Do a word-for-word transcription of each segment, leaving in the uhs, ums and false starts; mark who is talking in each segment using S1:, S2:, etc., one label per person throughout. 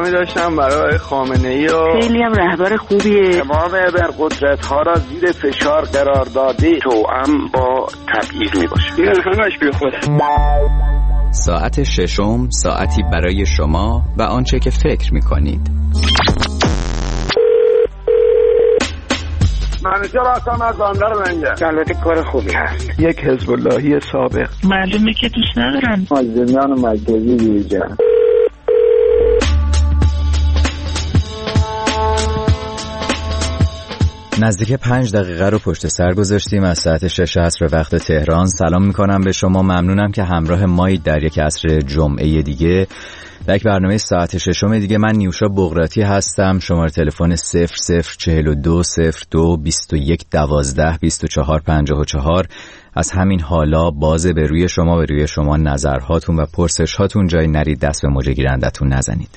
S1: پیامی داشتم برای خامنه‌ای و
S2: خیلی هم رهبر خوبیه.
S3: امام ابرقدرت ها را زیر فشار قرار داده توأم با تبعیض می باشه.
S1: این همش بی خوده.
S4: ساعت ششم، ساعتی برای شما و آنچه که فکر می‌کنید.
S3: منوچه راستم از باندار منجه البته کار خوبی هست.
S1: یک حزب اللهی سابق.
S2: معلومه که دوست ندارم.
S3: مازدمیان مرکزی بیرجن.
S4: نزدیک پنج دقیقه رو پشت سر گذاشتیم از ساعت شش عصر وقت تهران. سلام میکنم به شما، ممنونم که همراه مایید در یک عصر جمعه دیگه در یک برنامه ساعت ششم دیگه. من نیوشا بغراتی هستم. شماره تلفن صفر صفر چهل و دو صفر دو بیست و یک دوازده بیست و چهار پنجاه و چهار. از همین حالا بازه به روی شما به روی شما نظرهاتون و پرسش هاتون، جایی نرید دست به موجه گیرندتون نزنید.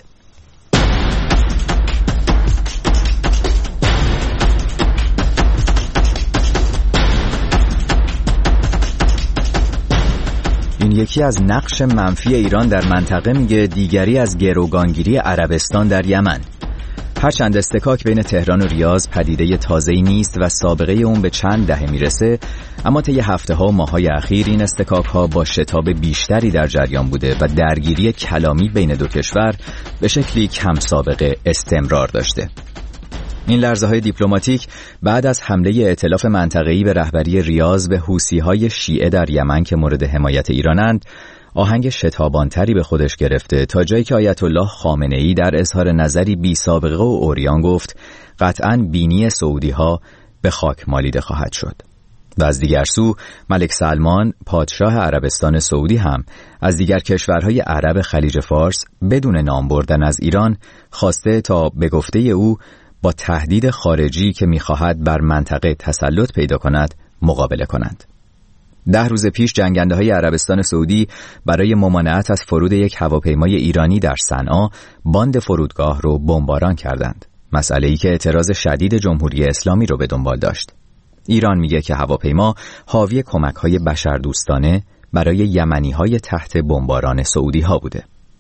S4: این یکی از نقش منفی ایران در منطقه میگه، دیگری از گروگانگیری عربستان در یمن. هرچند استکاک بین تهران و ریاض پدیده تازه‌ای نیست و سابقه اون به چند دهه میرسه، اما طی هفته‌ها و ماه‌های اخیر این استکاک‌ها با شتاب بیشتری در جریان بوده و درگیری کلامی بین دو کشور به شکلی کم سابقه استمرار داشته. این لرزه‌های دیپلماتیک بعد از حمله ائتلاف منطقه‌ای به رهبری ریاض به حوثی‌های شیعه در یمن که مورد حمایت ایرانند، آهنگ شتابانتری به خودش گرفته، تا جایی که آیت الله خامنه‌ای در اظهار نظری بی سابقه و عریان گفت قطعاً بینی سعودی‌ها به خاک مالیده خواهد شد. و از دیگر سو ملک سلمان پادشاه عربستان سعودی هم از دیگر کشورهای عرب خلیج فارس بدون نام بردن از ایران خواسته تا به گفته او با تهدید خارجی که می‌خواهد بر منطقه تسلط پیدا کند مقابله کنند. ده روز پیش جنگنده‌های عربستان سعودی برای ممانعت از فرود یک هواپیمای ایرانی در صنعا باند فرودگاه رو بمباران کردند. مسئله‌ای که اعتراض شدید جمهوری اسلامی رو به دنبال داشت. ایران میگه که هواپیما حاوی کمک‌های بشردوستانه برای یمنی‌های تحت بمباران سعودی‌ها بوده.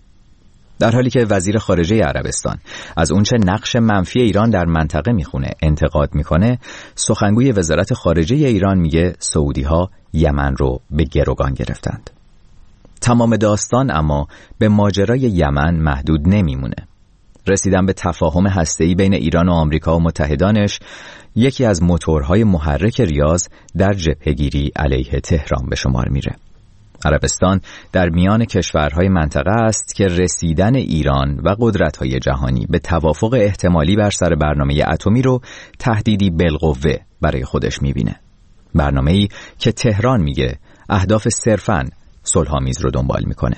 S4: در حالی که وزیر خارجه عربستان از اونچه نقش منفی ایران در منطقه میخونه انتقاد میکنه، سخنگوی وزارت خارجه ایران میگه سعودی‌ها یمن رو به گروگان گرفتند. تمام داستان اما به ماجرای یمن محدود نمیمونه. رسیدن به تفاهم هسته‌ای بین ایران و آمریکا و متحدانش یکی از موتورهای محرک ریاض در جبهه‌گیری علیه تهران به شمار میره. عربستان در میان کشورهای منطقه است که رسیدن ایران و قدرت‌های جهانی به توافق احتمالی بر سر برنامه اتمی رو تهدیدی بالقوه برای خودش می‌بینه. برنامه‌ای که تهران میگه اهداف صرفاً صلح‌آمیز رو دنبال میکنه.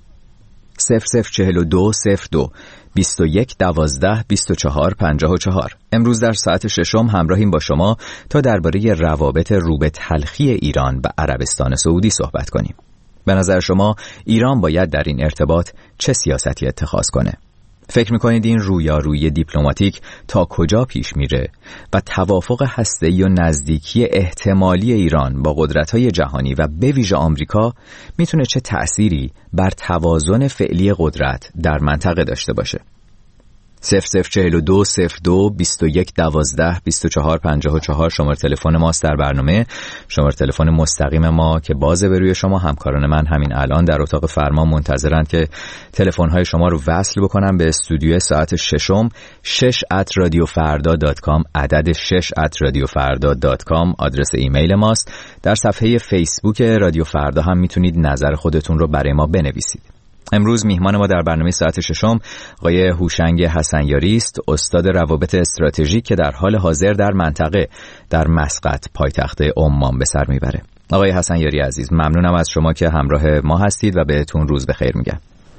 S4: صفر صفر چهل و دو صفر دو بیست و یک دوازده بیست و چهار پنجاه و چهار. امروز در ساعت ششم همراهیم با شما تا درباره روابط رو به تلخی ایران و عربستان سعودی صحبت کنیم. به نظر شما ایران باید در این ارتباط چه سیاستی اتخاذ کنه؟ فکر میکنید این رویارویی دیپلماتیک تا کجا پیش میره و توافق هسته‌ای و نزدیکی احتمالی ایران با قدرت‌های جهانی و به ویژه آمریکا میتونه چه تأثیری بر توازن فعلی قدرت در منطقه داشته باشه؟ صفر صفر چهل و دو صفر دو بیست و یک دوازده بیست و چهار پنجاه و چهار شماره تلفن ماست در برنامه. شماره تلفن مستقیم ما که بازه به روی شما. همکاران من همین الان در اتاق فرمان منتظرند که تلفن‌های شما رو وصل بکنم به استودیو ساعت ششم. شش ات رادیو فردا دات کام، عدد شش ات رادیو فردا دات کام آدرس ایمیل ماست. در صفحه فیسبوک رادیو فردا هم میتونید نظر خودتون رو برای ما بنویسید. امروز میهمان ما در برنامه ساعت ششم آقای هوشنگ حسنیاری است، استاد روابط استراتژیک که در حال حاضر در منطقه در مسقط پایتخت عمان به سر میبره. آقای حسنیاری عزیز، ممنونم از شما که همراه ما هستید و بهتون روز بخیر میگم.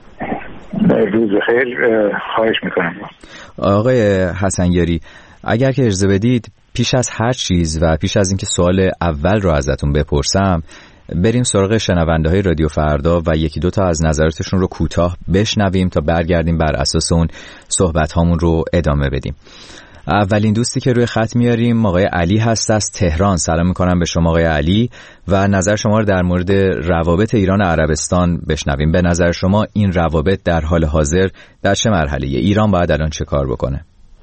S3: روز بخیر، خواهش میکنم.
S4: آقای حسنیاری، اگر که اجازه بدید پیش از هر چیز و پیش از اینکه سوال اول رو ازتون بپرسم، بریم سراغ شنونده های رادیو فردا و یکی دو تا از نظراتشون رو کوتاه بشنویم تا برگردیم بر اساس اون صحبت هامون رو ادامه بدیم. اولین دوستی که روی خط میاریم آقای علی هست از تهران. سلام میکنم به شما آقای علی و نظر شما رو در مورد روابط ایران و عربستان بشنویم. به نظر شما این روابط در حال حاضر در چه مرحله؟ ایران باید الان چه کار بکنه؟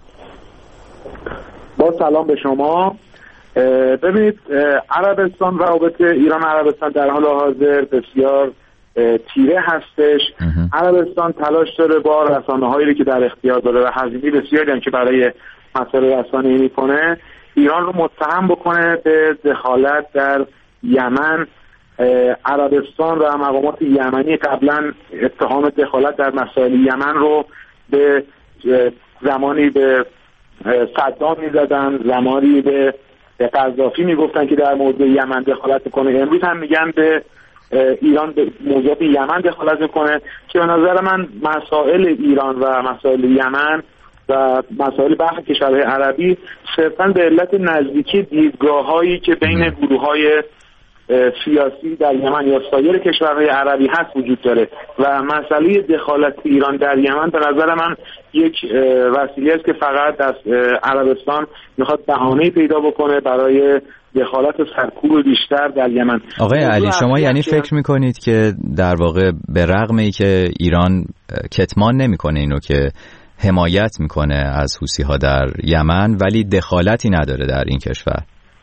S5: با سلام به شما. ببینید، عربستان، روابط ایران و عربستان در حال حاضر بسیار تیره هستش. عربستان تلاش داره با رسانه‌هایی که در اختیار داره و هزینه بسیاری هم که برای مسائل رسانه‌ای میکنه ایران رو متهم بکنه به دخالت در یمن. عربستان و مقامات یمنی قبلا اتهام دخالت در مسائل یمن رو به زمانی به صدام میزدن، زمانی به قذافی میگفتن که در مورد یمن دخالت کنه. امروز هم میگن به ایران به موضوع یمن دخالت کنه که به نظر من مسائل ایران و مسائل یمن و مسائل برخی کشورهای عربی صرفاً به علت نزدیکی دیدگاه‌هایی که بین گروه‌های سیاسی در یمن یا سایر کشورهای عربی هست وجود داره و مسئله دخالت ایران در یمن به نظر من یک وسیله است که فقط از عربستان میخواد بهانه‌ای پیدا بکنه برای دخالت سرکوب بیشتر در یمن. آقای
S4: علی، شما یعنی فکر میکنید که در واقع به رغم ای که ایران کتمان نمیکنه اینو که حمایت میکنه از حوثی‌ها در یمن ولی دخالتی نداره در این کشور؟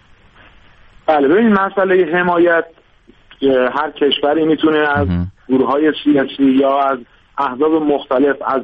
S5: بله، ببین مسئله حمایت هر کشوری میتونه از گروه‌های سیاسی یا از احزاب مختلف از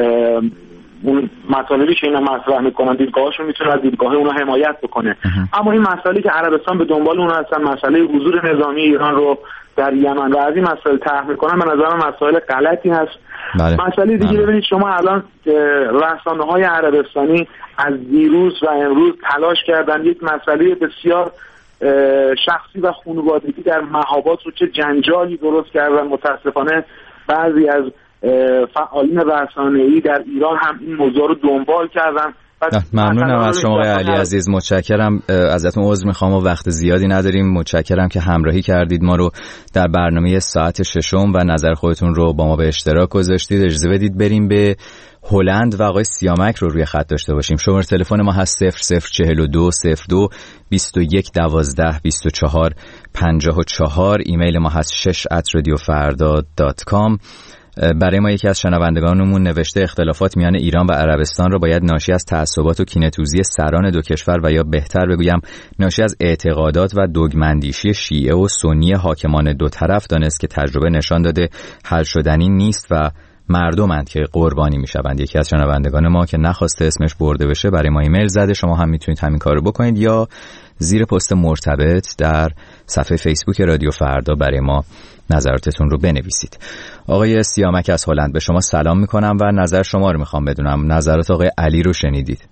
S5: اون مطالبی که اینا مطرح میکنن دیدگاهاشون میتونه از دیدگاه اونا حمایت بکنه. اما این مسئله که عربستان به دنبال اون هستن، مسئله حضور نظامی ایران رو در یمن و از این مسئله طرح میکنن، به نظر من مسئله غلطی هست. بله. مسئله دیگه بله. ببینید شما الان رسانه‌های عربستانی از دیروز و امروز تلاش کردن یک مسئله بسیار شخصی و خانوادگی در مهابات رو چه جنجالی درست کردن. متاسفانه بعضی از فعالین رسانه‌ای در ایران هم این موضوع رو دنبال کردن.
S4: ممنونم از شما علی عزیز، متشکرم ازتون. عذر میخوام و وقت زیادی نداریم. متشکرم که همراهی کردید ما رو در برنامه ساعت ششم و نظر خودتون رو با ما به اشتراک گذاشتید. اجازه بدید بریم به هلند و آقای سیامک رو روی خط داشته باشیم. شماره تلفن ما هست صفر صفر چهل و دو صفر دو بیست و یک دوازده بیست و چهار پنجاه و چهار. ایمیل ما هست شش ات رادیو فردا دات کام. برای ما یکی از شنوندگانمون نوشته اختلافات میان ایران و عربستان را باید ناشی از تعصبات و کینه‌توزی سران دو کشور و یا بهتر بگویم ناشی از اعتقادات و دوگماندیشی شیعه و سنی حاکمان دو طرف دانست که تجربه نشان داده حل شدنی نیست و مردمند که قربانی میشوند. یکی از شنوندگان ما که نخواسته اسمش برده بشه برای ما ایمیل زده. شما هم میتونید همین کارو بکنید یا زیر پست مرتبط در صفحه فیسبوک رادیو فردا برای ما نظراتتون رو بنویسید. آقای سیامک از هلند به شما سلام میکنم و نظر شما رو میخوام بدونم. نظرات آقای علی رو شنیدید؟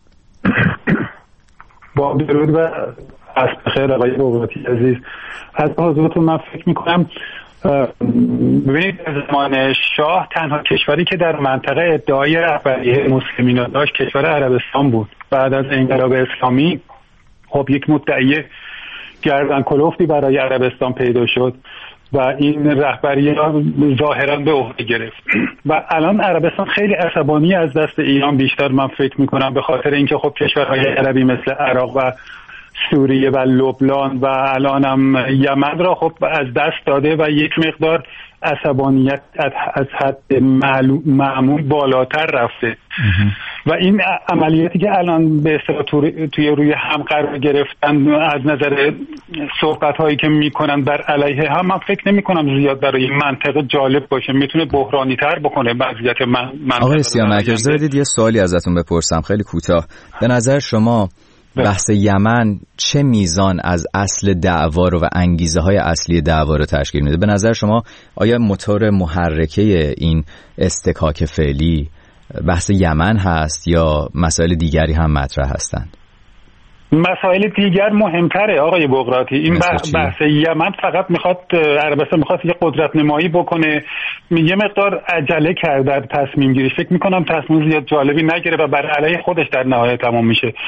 S6: با درود و عصر بخیر آقای بغراتی عزیز. از حضورتون من فکر میکنم ببینید در زمان شاه تنها کشوری که در منطقه ادعای رهبری مسلمین داشت کشور عربستان بود. بعد از انقلاب اسلامی خب یک مدعی گردن کلفتی برای عربستان پیدا شد و این رهبری را ظاهرا به عهده گرفت و الان عربستان خیلی عصبانی از دست ایران بیشتر من فکر میکنم به خاطر اینکه خب کشورهای عربی مثل عراق و سوریه و لبنان و الان هم یمن را خب از دست داده و یک مقدار عصبانیت از حد معمول بالاتر رفته و این عملیاتی که الان به اصطلاح توی روی هم قرار گرفتن از نظر صحبت هایی که میکنن بر علیه هم من فکر نمی کنم زیاد برای منطقه جالب باشه. میتونه بحرانی تر بکنه وضعیت من.
S4: آقای سیامک اجازه بدید یه سوالی ازتون بپرسم خیلی کوتاه. به نظر شما بحث یمن چه میزان از اصل دعوا رو و انگیزه های اصلی دعوا رو تشکیل میده؟ به نظر شما آیا موتور محرکه این اصطکاک فعلی بحث یمن هست یا مسائل دیگری هم مطرح هستند؟
S6: مسائل دیگر مهمتره آقای بغراتی. این بحث, بحث یمن فقط میخواد عربستان میخواد یه قدرت نمایی بکنه، یه مقدار عجله کرد در تصمیم گیری. فکر میکنم تصمیم زیاد جالبی نگیره و بر علیه خودش در نهایت تمام میشه.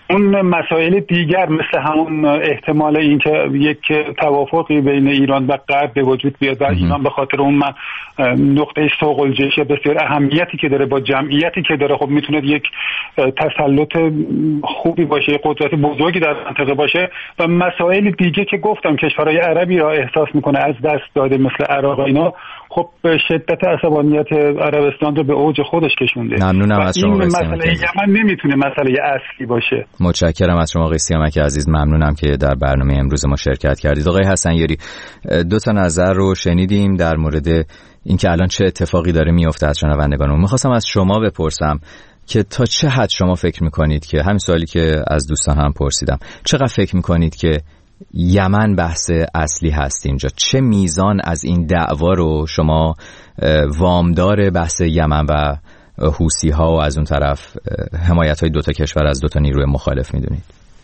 S6: اون مسائل دیگر مثل همون احتمال اینکه یک توافقی بین ایران و غرب به وجود بیاد و ایران به خاطر اون نقطه سوق الجیش بسیار اهمیتی که داره با جمعیتی که داره خب میتونه یک تسلط خوبی باشه، قدرت بزرگی در منطقه باشه و مسائل دیگه که گفتم کشورهای عربی را احساس میکنه از دست داده مثل عراق اینا خب به شدت عصبانیت عربستان رو به اوج خودش کشونده.
S4: ممنونم از شما.
S6: این مسئله یمن نمیتونه مسئله اصلی باشه.
S4: متشکرم از شما آقای سیامک عزیز، ممنونم که در برنامه امروز ما شرکت کردید. آقای حسنیاری، دو تا نظر رو شنیدیم در مورد اینکه الان چه اتفاقی داره میفته از شنوندگانمون. می‌خواستم از شما بپرسم که تا چه حد شما فکر می‌کنید که همین سوالی که از دوستان هم پرسیدم، چقدر فکر می‌کنید که یمن بحث اصلی هست اینجا؟ چه میزان از این دعوا رو شما وامدار بحث یمن و حوثی ها و از اون طرف حمایت های دوتا کشور از دوتا نیروی مخالف میدونید؟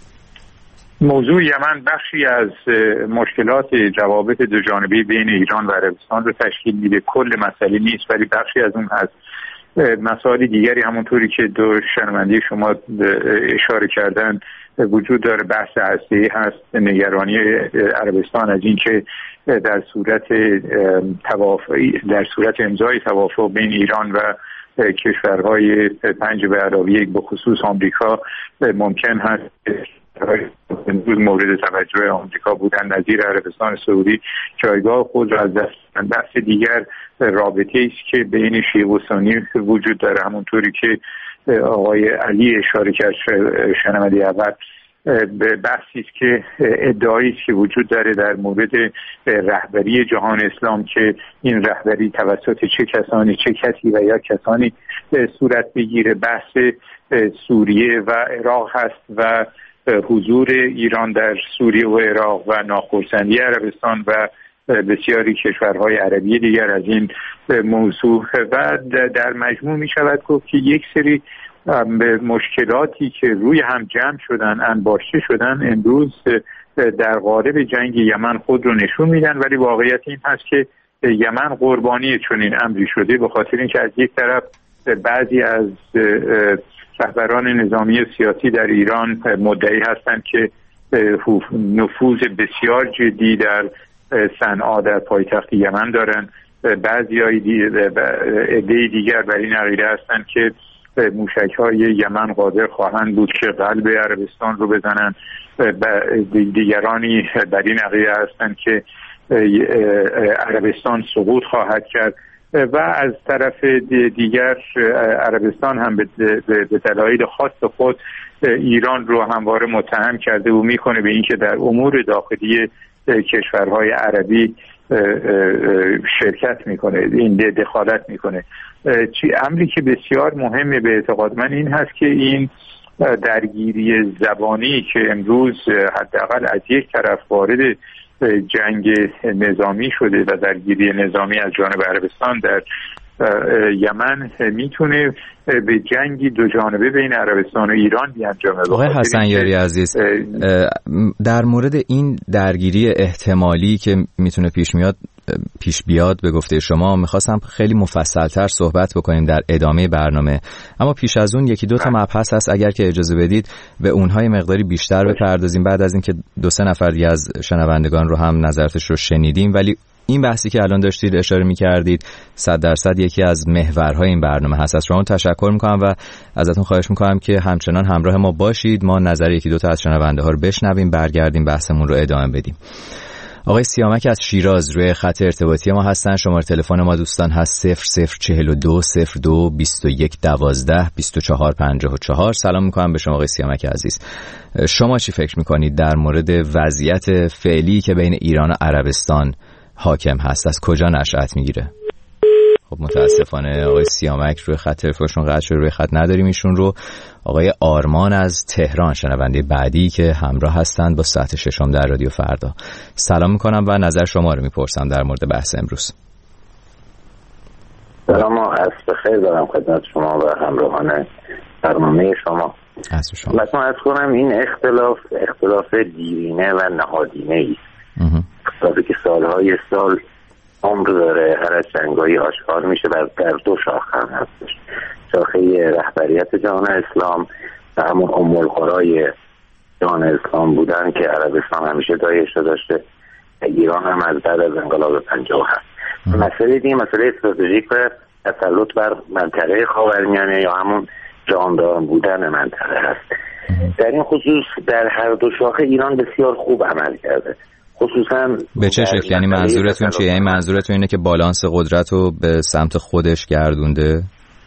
S7: موضوع یمن بخشی از مشکلات روابط دو جانبه بین ایران و عربستان رو تشکیل میده، کل مسئله نیست ولی بخشی از اون هست. مسائل دیگری همونطوری که دو شنونده شما اشاره کردن وجود داره. بحث هسته‌ای هست، نگرانی عربستان از این که در صورت توافق در صورت امضای توافق بین ایران و کشورهای پنج به علاوه یک به خصوص آمریکا ممکن هست امروز مورد توجه آمریکا بودن نظیر عربستان سعودی جایگاه خود را از دست دادن. بحث دیگر رابطه است که بین شیعه و سنی وجود داره، همونطوری که آقای علی اشاره کرد شنونده اول. به بحثی است که ادعایی است که وجود داره در مورد رهبری جهان اسلام که این رهبری توسط چه کسانی چه کسی و یا کسانی صورت بگیره. بحث سوریه و عراق هست و حضور ایران در سوریه و عراق و ناخرسندی عربستان و بسیاری کشورهای عربی دیگر از این موضوع و در مجموع می شود گفت که یک سری به مشکلاتی که روی هم جمع شدن انباشته شدن امروز در قالب جنگ یمن خود رو نشون میدن، ولی واقعیت این هست که یمن قربانی چنین امری شده به خاطر اینکه از یک طرف بعضی از رهبران نظامی سیاسی در ایران مدعی هستند که نفوذ بسیار جدی در صنعا در پایتخت یمن دارن، بعضی های عده دیگر بر این عقیده هستند که موشک‌های یمن قادر خواهند بود که قلب عربستان رو بزنن، دیگرانی بر این عقیده هستند که عربستان سقوط خواهد کرد و از طرف دیگر عربستان هم به دلایل خاص خود ایران رو همواره متهم کرده و میکنه به اینکه در امور داخلی کشورهای عربی شرکت میکنه، این دخالت میکنه. چی امری که بسیار مهمه به اعتقاد من این هست که این درگیری زبانی که امروز حداقل از یک طرف وارد جنگ نظامی شده و درگیری نظامی از جانب عربستان در یمن میتونه به جنگی دو جانبه بین عربستان و ایران بیانجامه.
S4: آقای حسنیاری عزیز، در مورد این درگیری احتمالی که میتونه پیش میاد پیش بیاد به گفته شما میخواستم خیلی مفصلتر صحبت بکنیم در ادامه برنامه، اما پیش از اون یکی دو تا مبحث هست اگر که اجازه بدید به اونهای مقداری بیشتر بپردازیم بعد از اینکه دو سه نفر دیگه از شنوندگان رو هم نظراتش رو شنیدیم. ولی این بحثی که الان داشتید اشاره می‌کردید صد درصد یکی از محورهای این برنامه هست. از شما تشکر می‌کنم و ازتون خواهش می‌کنم که همچنان همراه ما باشید، ما نظر یکی دو تا از شنونده ها رو بشنویم، برگردیم بحثمون رو ادامه بدیم. آقای سیامک از شیراز روی خط ارتباطی ما هستن. شماره تلفن ما دوستان هست صفر صفر چهل و دو صفر دو بیست و یک دوازده بیست و چهار پنجاه و چهار. سلام میکنم به شما آقای سیامک عزیز. شما چی فکر میکنید در مورد وضعیت فعلی که بین ایران و عربستان حاکم هست؟ از کجا نشأت میگیره؟ خب متاسفانه آقای سیامک روی خط تلفنشون قطع شده، روی خط نداریم ایشون رو. آقای آرمان از تهران شنونده بعدی که همراه هستند با ساعت ششم در رادیو فردا. سلام میکنم و نظر شما رو میپرسم در مورد بحث امروز.
S8: سلام و عصر بخیر دارم خدمت شما و همراهان برنامه شما.
S4: عصر شما.
S8: مثلا از کنم این اختلاف اختلاف دیرینه و نهادینه است. اختلافی که سالهای سال عمر داره، هر از جنگایی آشکار میشه و در دو شاخه هم هستش. شاخه رهبریت جهان اسلام و همون ام القرای جهان اسلام بودن که عربستان همیشه دایش داشته، ایران هم از بعد از انقلاب پنجاه و هفت. مسئله دیگه مسئله استراتژیک و تسلط بر منطقه خاورمیانه یا همون جاندار بودن منطقه هست. در این خصوص در هر دو شاخه ایران بسیار خوب عمل کرده، خصوصا
S4: به چه شکل؟ یعنی منظورتون چیه؟ یعنی منظورتون اینه که بالانس قدرت رو به سمت خودش گردونده؟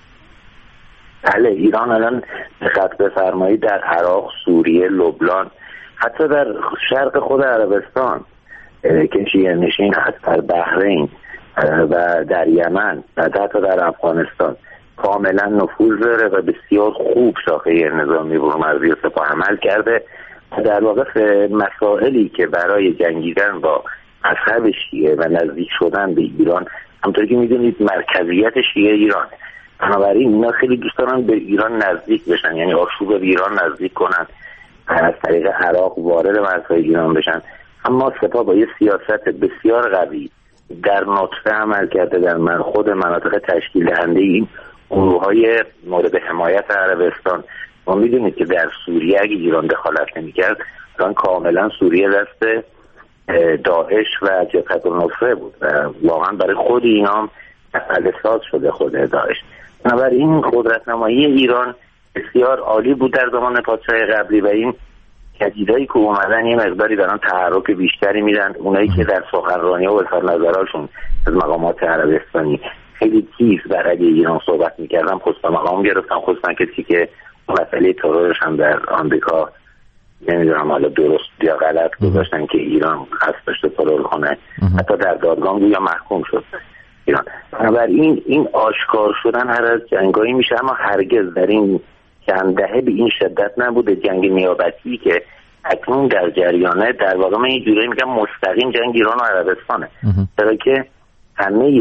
S8: بله، ایران الان به خط بفرمایید در عراق، سوریه، لبنان، حتی در شرق خود عربستان که شیعه نشین هست، در بحرین و در یمن و حتی در افغانستان کاملا نفوذ داره و بسیار خوب شاخه نظامی برومرزی و سپاه عمل کرده. در واقع مسائلی که برای جنگیدن با مذهب شیعه و نزدیک شدن به ایران، همونطور که میدونید مرکزیت شیعه ایران، بنابراین اینا خیلی دوست دارن به ایران نزدیک بشن، یعنی آشوب به ایران نزدیک کنن، از طریق عراق وارد مرزهای ایران بشن. اما سپاه با یه سیاست بسیار قوی در نطفه عمل کرده، در من خود مناطق تشکیل دهنده این گروه‌های مورد حمایت عربستان. ما میدونید که در سوریه اگه ایران دخالت نمی‌کرد، الان کاملا سوریه دست داعش و جبهه النصره بود و واقعا برای خود اینا هم فلسات شده خود داعش. بنابراین قدرت‌نمایی ایران بسیار عالی بود در زمان پادشاه قبلی و این جدیدایی که اومدن یه مقداری دارن تحرک بیشتری میدن. اونایی که در سخنرانی و اظهار نظراشون از مقامات عربستانی خیلی تیز بر علیه ایران صحبت میکردن، خصوصا مقام گرفتن، خصوصا کسی که مسئله ترورش هم در آمریکا نمیدونم حالا درست یا غلط گذاشتن که ایران قصد داشته ترور کنه، حتی در دادگاه گویا محکوم شد ایران. بنابراین این آشکار شدن هر از جنگایی میشه، اما هرگز در این چند دهه به این شدت نبوده. جنگ نیابتی که اکنون در جریانه، در واقع من یه جوری میگم مستقیم جنگ ایران و عربستانه، چرا که همه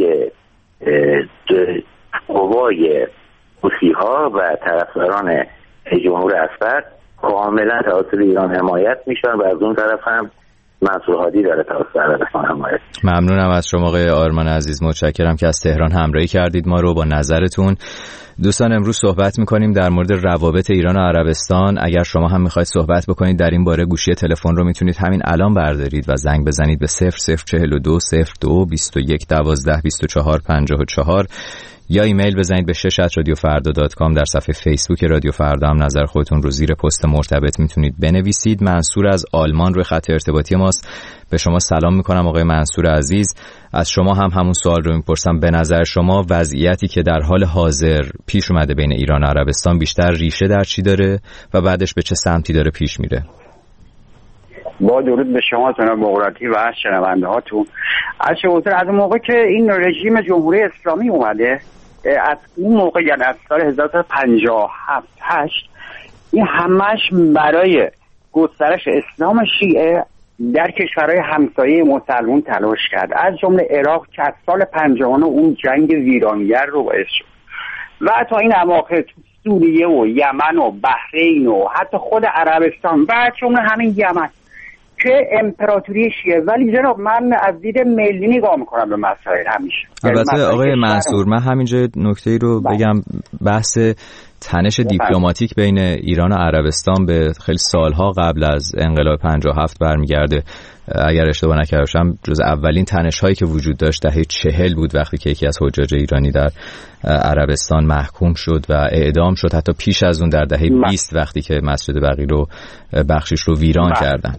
S8: قوای حوثی‌ها و طرفداران جمهور اسد کاملا توسط ایران حمایت میشن و از اون طرف هم منصور هادی داره توسط عربستان حمایت.
S4: ممنونم از شما آقای آرمان عزیز، متشکرم که از تهران همراهی کردید ما رو با نظرتون. دوستان امروز صحبت میکنیم در مورد روابط ایران و عربستان. اگر شما هم میخواید صحبت بکنید در این باره، گوشی تلفن رو میتونید همین الان بردارید و زنگ بزنید به صفر صفر چهل و دو صفر دو بیست و یک دوازده بیست و چهار پنجاه و چهار یا ایمیل بزنید به شش ات رادیو فردا دات کام. در صفحه فیسبوک رادیو فردا هم نظر خودتون رو زیر پست مرتبط میتونید بنویسید. منصور از آلمان روی خط ارتباطی ماست. به شما سلام میکنم آقای منصور عزیز. از شما هم همون سوال رو میپرسم، به نظر شما وضعیتی که در حال حاضر پیش اومده بین ایران و عربستان بیشتر ریشه در چی داره و بعدش به چه سمتی داره پیش میره؟
S9: با درود به شما جناب مقراتی و از شنونده هاتون. از شبوتر از موقع که این رژیم جمهوری اسلامی اومده، از اون موقع یعنی از سال هزار و سیصد و پنجاه و هفت هشت، این همش برای گسترش اسلام شیعه در کشورهای همسایه مسلمان تلاش کرد، از جمله عراق که از سال پنجاه و نه اون جنگ ویرانگر رو باعث شد و تا این اواخر سوریه و یمن و بحرین و حتی خود عربستان و از جمله همین یمن که امپراتوری شیعه. ولی جناب من از دید ملی نگاه میکنم به مسائل همیشه.
S4: البته آقای منصور من همینجا نکته‌ای رو بگم، بحث تنش دیپلماتیک بین ایران و عربستان به خیلی سالها قبل از انقلاب پنجاه و هفت برمیگرده. اگر اشتباه نکردم جز اولین تنش هایی که وجود داشت دهه چهل بود، وقتی که یکی از حجاج ایرانی در عربستان محکوم شد و اعدام شد. حتی پیش از اون در دهه بیست وقتی که مسجد بقیع رو بخشش رو ویران بله. کردن.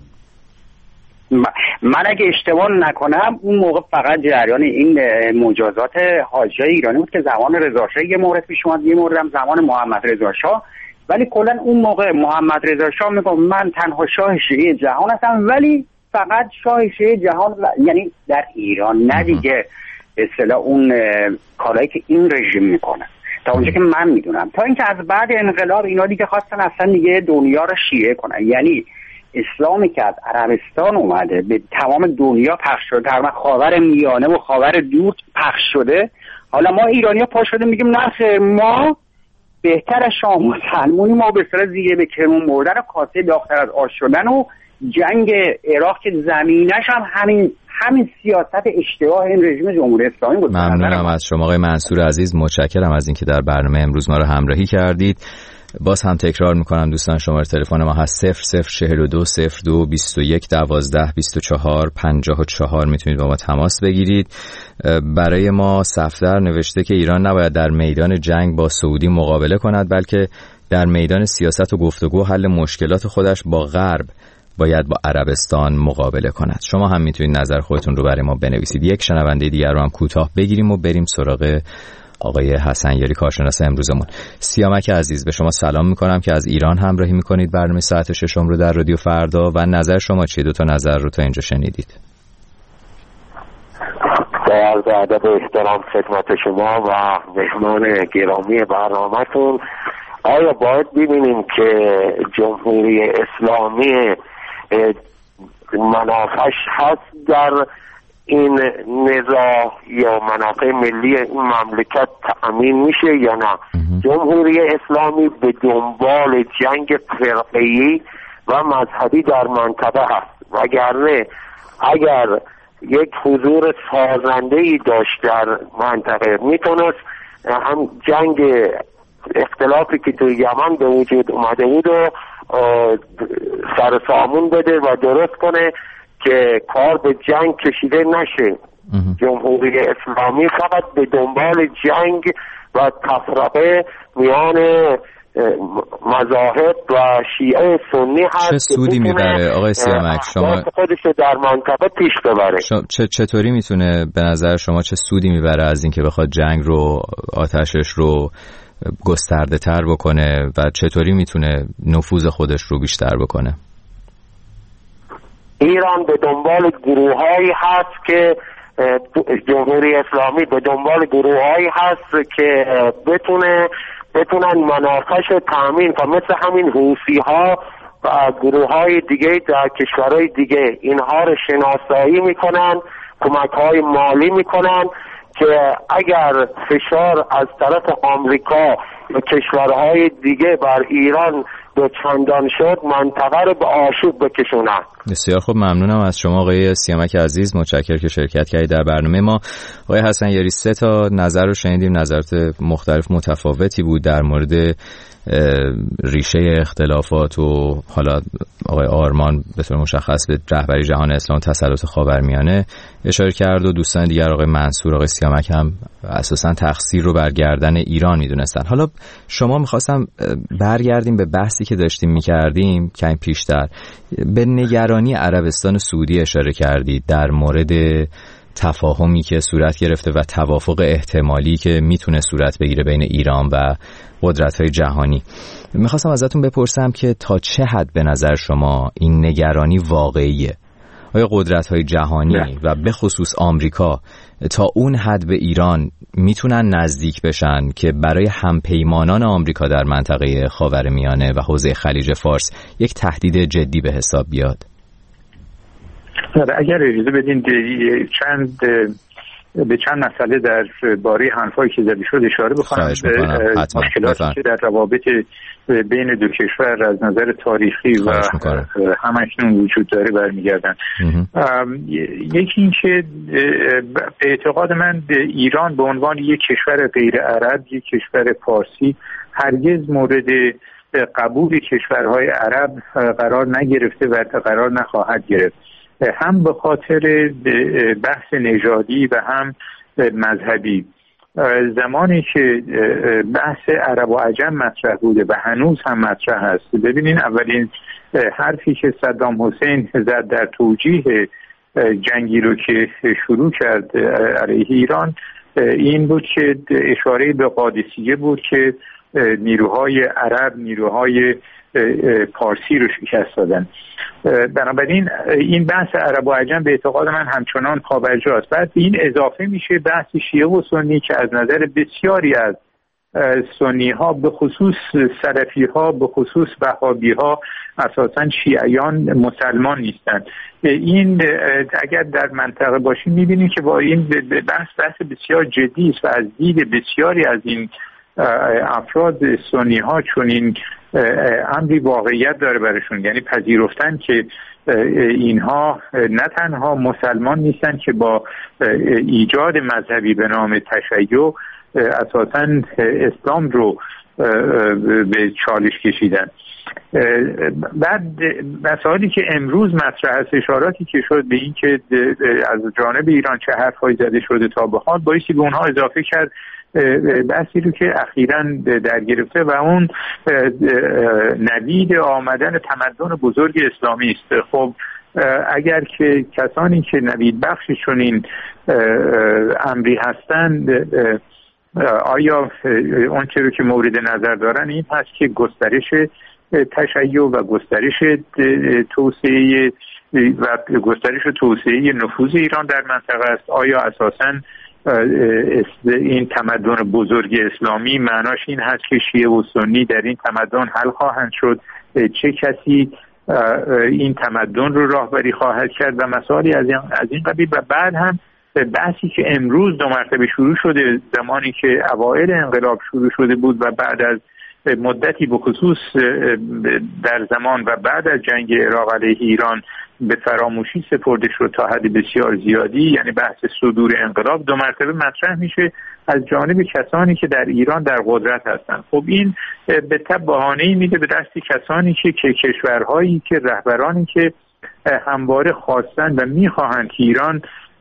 S9: من اگه اشتباه نکنم اون موقع فقط جریان این مجازات حاجیای ایرانی بود که زمان رضا شاه یه مورد پیش اومد، یه مورد هم زمان محمد رضا شاه. ولی کلا اون موقع محمد رضا شاه میگه من تنها شاه شیعه جهان هستم، ولی فقط شاه شیعه جهان، یعنی در ایران، نه دیگه به اصطلاح اون کارهایی که این رژیم میکنه تا اونجا که من میدونم. تا اینکه از بعد انقلاب اینا دیگه خواستن اصلا دیگه دنیا رو شیعه کنن، یعنی اسلامی که از عربستان اومده به تمام دنیا پخش شده، در خاور میانه و خاور دور پخش شده. حالا ما ایرانی‌ها پا شده میگیم نه خیر، ما بهتر از شما مسلمونی، ما به اصطلاح دیگه به کرمون مردن و کاسه داغ‌تر از آش شدن و جنگ عراق که زمینش هم همین همین سیاست اشتباه این رژیم جمهوری اسلامی بود.
S4: ممنونم از شما آقای منصور عزیز، متشکرم از اینکه در برنامه امروز ما رو همراهی کردید. باز هم تکرار میکنم دوستان، شماره تلفن ما هست صفر صفر چهل و دو صفر دو بیست و یک دوازده بیست و چهار پنجاه و چهار. میتونید با ما تماس بگیرید. برای ما صفدر نوشته که ایران نباید در میدان جنگ با سعودی مقابله کند، بلکه در میدان سیاست و گفتگو حل مشکلات خودش با غرب باید با عربستان مقابله کند. شما هم میتونید نظر خودتون رو برای ما بنویسید. یک شنونده دیگر رو هم کوتاه بگیریم و بریم سراغ آقای حسن یاری، کارشناس امروزمون. سیامک عزیز، به شما سلام میکنم که از ایران همراهی میکنید برنامه ساعت ششم رو در رادیو فردا و نظر شما چیه؟ دو تا نظر رو تا اینجا شنیدید.
S8: با عرض ادب و احترام خدمت شما و مهمان گرامی برنامه‌تون، آیا باید ببینیم که جمهوری اسلامی منافعش هست در این نزاع یا منافع ملی این مملکت تأمین میشه یا نه؟ جمهوری اسلامی به دنبال جنگ فرقه‌ای و مذهبی در منطقه هست، وگرنه اگر یک حضور سازنده‌ای داشت در منطقه میتونست هم جنگ اختلافی که توی یمن به وجود اومده بود و سر سامون بده و درست کنه که کار به جنگ کشیده نشه. جمهوری اسلامی فقط به دنبال جنگ و تفرقه میان مذاهب و شیعه سنی هست.
S4: چه سودی میبره آقای سیامک شما
S8: خودش در منطقه پیش ببره؟
S4: چه چطوری میتونه به نظر شما چه سودی میبره از اینکه بخواد جنگ رو، آتشش رو گسترده تر بکنه و چطوری میتونه نفوذ خودش رو بیشتر بکنه؟
S8: ایران به دنبال گروهایی هست که جمهوری اسلامی به دنبال گروهایی هست که بتونه بتونن منافعش رو تامین کنن، مثل همین حوثی ها و گروه های دیگه در کشورهای دیگه. اینها رو شناسایی میکنن، کمک های مالی میکنن که اگر فشار از طرف آمریکا و کشورهای دیگه بر ایران دو چندان شد، منطقه رو به آشوب بکشونن.
S4: بسیار خوب، ممنونم از شما آقای سیامک عزیز، متشکرم که شرکت کردید در برنامه ما. آقای حسن یاری، سه تا نظر رو شنیدیم، نظرات مختلف متفاوتی بود در مورد ریشه اختلافات و حالا آقای آرمان به طور مشخص به رهبری جهان اسلام تسلط خاورمیانه اشاره کرد و دوستان دیگر آقای منصور، آقای سیامک هم اساساً تقصیر رو بر گردن ایران میدونستن. حالا شما میخواستم برگردیم به بحثی که داشتیم میکردیم کمی پیشتر، به نگرانی عربستان سعودی اشاره کردید در مورد تفاهمی که صورت گرفته و توافق احتمالی که میتونه صورت بگیره بین ایران و قدرت‌های جهانی. میخواستم ازتون بپرسم که تا چه حد به نظر شما این نگرانی واقعیه؟ آیا قدرت‌های جهانی نه. و به خصوص آمریکا تا اون حد به ایران میتونن نزدیک بشن که برای همپیمانان آمریکا در منطقه خاورمیانه و حوزه خلیج فارس یک تهدید جدی به حساب بیاد؟
S7: اگر اجازه بدین چند به چند مسئله در باره حرفایی که زده شد اشاره بکنم. مشکلاتی که در روابط بین دو کشور از نظر تاریخی و همکنون وجود داره برمیگردن. یکی این که به اعتقاد من ایران به عنوان یک کشور غیر عرب، یک کشور پارسی، هرگز مورد قبول کشورهای عرب قرار نگرفته و قرار نخواهد گرفت، هم به خاطر بحث نژادی و هم مذهبی. زمانی که بحث عرب و عجم مطرح بوده و هنوز هم مطرح هست، ببینین اولین حرفی که صدام حسین زد در توجیه جنگی رو که شروع کرد علیه ایران این بود که اشاره به قادسیه بود که نیروهای عرب نیروهای پارسی رو شکست دادن. بنابراین این بحث عرب و عجم به اعتقاد من همچنان پابرجاست. بعد این اضافه میشه بحث شیعه و سنی که از نظر بسیاری از سنی ها به خصوص سلفی ها به خصوص وهابی ها اساساً شیعیان مسلمان نیستند. این اگر در منطقه باشیم میبینیم که با این بحث بحث بسیار جدی است و از دید بسیاری از این افراد سنی ها چون این امری واقعیت داره برشون، یعنی پذیرفتن که اینها نه تنها مسلمان نیستن که با ایجاد مذهبی به نام تشیع اساساً اسلام رو به چالش کشیدن. بعد مسائلی که امروز مطرح است، اشاراتی که شد به این که از جانب ایران چه حرفایی زده شده تا به حال، بایستی به اونها اضافه کرد بحثی رو که اخیراً در گرفته و اون نوید آمدن تمدن بزرگ اسلامی است. خب اگر که کسانی که نوید بخش چنین امری هستند، آیا اون چیزی که مورد نظر دارن این هست که گسترش تشیع و گسترش توسعه و گسترش توسعه نفوذ ایران در منطقه است؟ آیا اساساً این تمدن بزرگ اسلامی معناش این هست که شیعه و سنی در این تمدن حل خواهند شد؟ چه کسی این تمدن رو راهبری خواهد کرد و مسائلی از این از این قبیل. و بعد هم بحثی که امروز دو مرتبه شروع شده، زمانی که اوایل انقلاب شروع شده بود و بعد از مدتی به خصوص در زمان و بعد از جنگ عراق علیه ایران به فراموشی سپرده شد تا حد بسیار زیادی، یعنی بحث صدور انقلاب دو مرتبه مطرح میشه از جانب کسانی که در ایران در قدرت هستند. خب این به تبع بهانه‌ای میده به دست کسانی که که کشورهایی که رهبرانی که همواره خواستن و میخواهند که ایران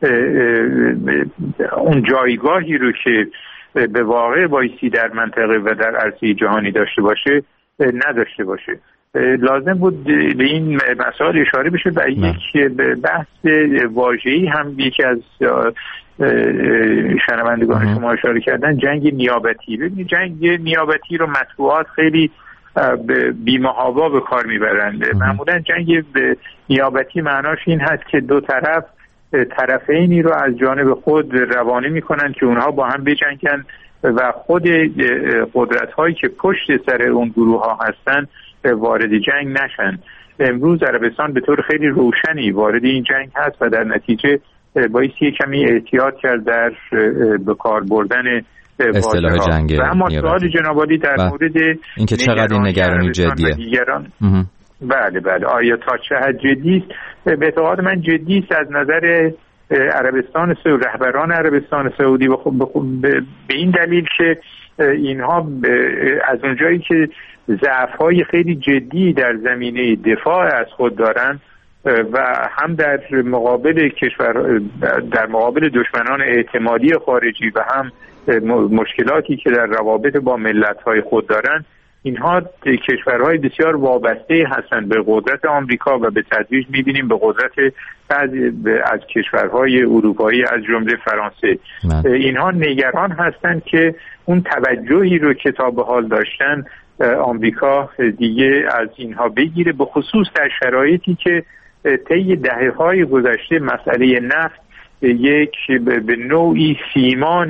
S7: اون جایگاهی رو که به واقع بایستی در منطقه و در عرصه جهانی داشته باشه نداشته باشه. لازم بود به این مسائل اشاره بشه و یک بحث واژه‌ای هم یکی از شنوندگان شما اشاره کردن، جنگ نیابتی. ببینید جنگ نیابتی رو مطبوعات خیلی بی‌محابا به کار میبرند. معمولا جنگ نیابتی معناش این هست که دو طرف طرفینی رو از جانب خود روانه میکنن که اونها با هم بجنگن و خود قدرت هایی که پشت سر اون گروه ها هستن وارد جنگ نشن. امروز عربستان به طور خیلی روشنی وارد این جنگ هست و در نتیجه بایستی کمی احتیاط کرد در به کار بردن
S4: اصطلاح جنگ.
S7: و اما سوال جناب عالی در مورد
S4: اینکه چقدر این نگرانی جدیه.
S7: بله بله آیا تا چه حد جدی است؟ به اعتقاد من جدی است از نظر عربستان سعودی، رهبران عربستان سعودی، به این دلیل که اینها از اونجایی که ضعف‌های خیلی جدی در زمینه دفاع از خود دارند و هم در مقابل کشور در مقابل دشمنان اعتمادی خارجی و هم مشکلاتی که در روابط با ملت‌های خود دارند، اینها کشورهای بسیار وابسته هستند به قدرت آمریکا و به تدریج می‌بینیم به قدرت بعضی از کشورهای اروپایی از جمله فرانسه. من. اینها نگران هستند که اون توجهی رو که تا به حال داشتن آمریکا دیگه از اینها بگیره، به خصوص در شرایطی که طی دهه‌های گذشته مسئله نفت یک به نوعی سیمان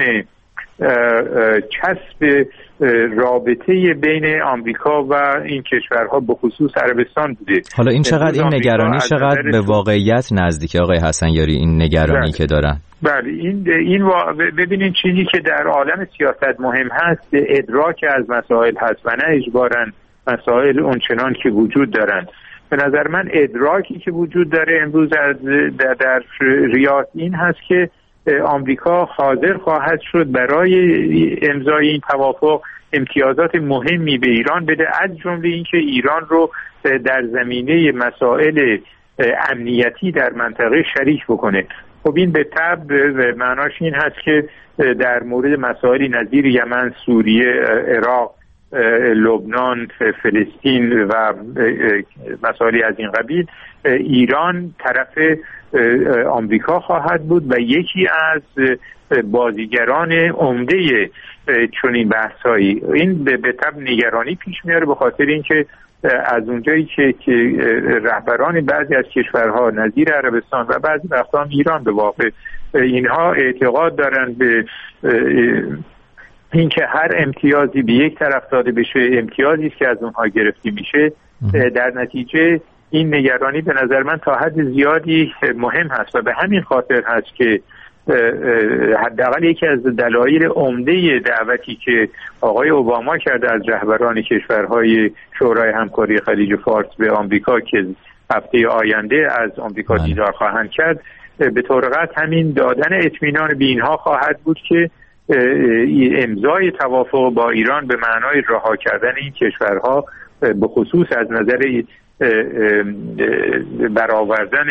S7: چسب رابطه بین آمریکا و این کشورها به خصوص عربستان بوده.
S4: حالا این چقدر این نگرانی چقدر به واقعیت نزدیک آقای حسن یاری این نگرانی که دارن؟
S7: بله این این و... ببینید چیزی که در عالم سیاست مهم هست ادراک از مسائل هست و نه اجباراً مسائل اونچنان که وجود دارند. به نظر من ادراکی که وجود داره امروز از در, در ریاض این هست که آمریکا حاضر خواهد شد برای امضای این توافق امتیازات مهمی به ایران بده، از جمله اینکه ایران رو در زمینه مسائل امنیتی در منطقه شریک بکنه. خب این به طبع معناش این هست که در مورد مسائلی نظیر یمن، سوریه، عراق، لبنان، فلسطین و مسائلی از این قبیل ایران طرف آمریکا خواهد بود و یکی از بازیگران عمده چنین بحثایی. این به طب نگرانی پیش میاره به خاطر اینکه از اونجایی که که رهبران بعضی از کشورها نظیر عربستان و بعضی وقتا ایران به واقع اینها اعتقاد دارن به اینکه هر امتیازی به یک طرف داده بشه امتیازی است که از اونها گرفته میشه، در نتیجه این نگرانی به نظر من تا حد زیادی مهم هست و به همین خاطر هست که حداقل یکی از دلایل عمده دعوتی که آقای اوباما کرده از رهبران کشورهای شورای همکاری خلیج فارس به آمریکا که هفته آینده از آمریکا دیدار خواهند کرد، به طور قطع همین دادن اطمینان به اینها خواهد بود که امضای توافق با ایران به معنای رها کردن این کشورها به خصوص از نظر برآوردن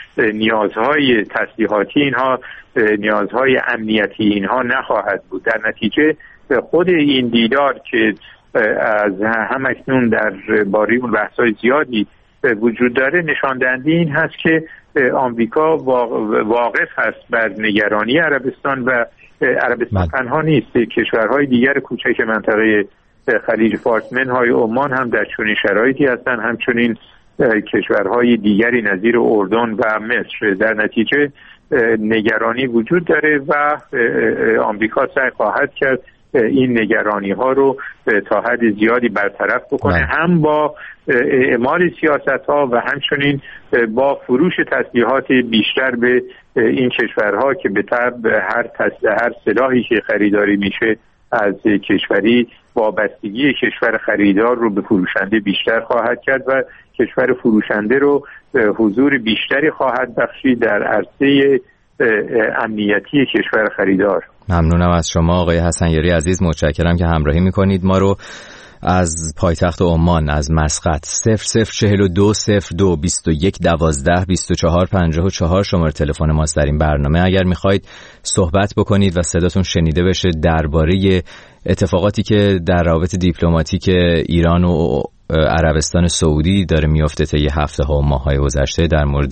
S7: نیازهای تسلیحاتی اینها، نیازهای امنیتی اینها نخواهد بود. در نتیجه خود این دیدار که از هم اکنون در باره اون بحث‌های زیادی وجود داره نشان دهنده این هست که آمریکا واقف هست بر نگرانی عربستان و عربستان تنها نیست. کشورهای دیگر کوچک منطقه خلیج فارس منهای عمان هم در چنین شرایطی هستند، همچنین کشورهای دیگری نظیر اردن و مصر. در نتیجه نگرانی وجود داره و آمریکا سعی خواهد کرد این نگرانی ها رو تا حد زیادی برطرف بکنه، نه. هم با اعمال سیاست ها و همچنین با فروش تسلیحات بیشتر به این کشورها که به طب هر هر سلاحی که خریداری میشه از کشوری وابستگی کشور خریدار رو به فروشنده بیشتر خواهد کرد و کشور فروشنده رو حضور بیشتری خواهد بخشید در عرصه امنیتی کشور خریدار.
S4: ممنونم از شما آقای حسنیاری عزیز، متشکرم که همراهی میکنید ما رو. از پایتخت عمان از مسقط صفر صفر چهل و دو صفر دو بیست و یک دوازده بیست و چهار پنجاه و چهار شماره تلفن ماست در این برنامه. اگر میخواید صحبت بکنید و صداتون شنیده بشه درباره اتفاقاتی که در روابط دیپلماتیک ایران و عربستان سعودی داره میفته طی هفته ها و ماه های گذشته، در مورد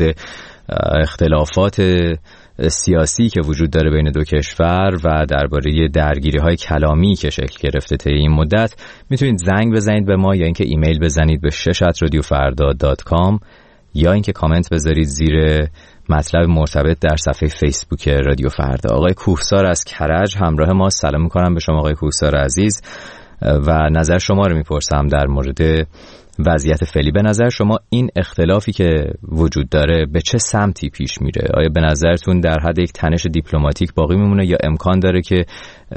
S4: اختلافات سیاسی که وجود داره بین دو کشور و درباره درگیری‌های کلامی که شکل گرفته طی این مدت، میتونید زنگ بزنید به ما یا اینکه ایمیل بزنید به شش ات رادیو فردا دات کام یا اینکه کامنت بذارید زیر مطلب مرتبط در صفحه فیسبوک رادیو فردا. آقای کوهسار از کرج همراه ما. سلام می‌کنم به شما آقای کوهسار عزیز و نظر شما رو میپرسم در مورد وضعیت فعلی. به نظر شما این اختلافی که وجود داره به چه سمتی پیش میره؟ آیا به نظرتون در حد یک تنش دیپلماتیک باقی میمونه یا امکان داره که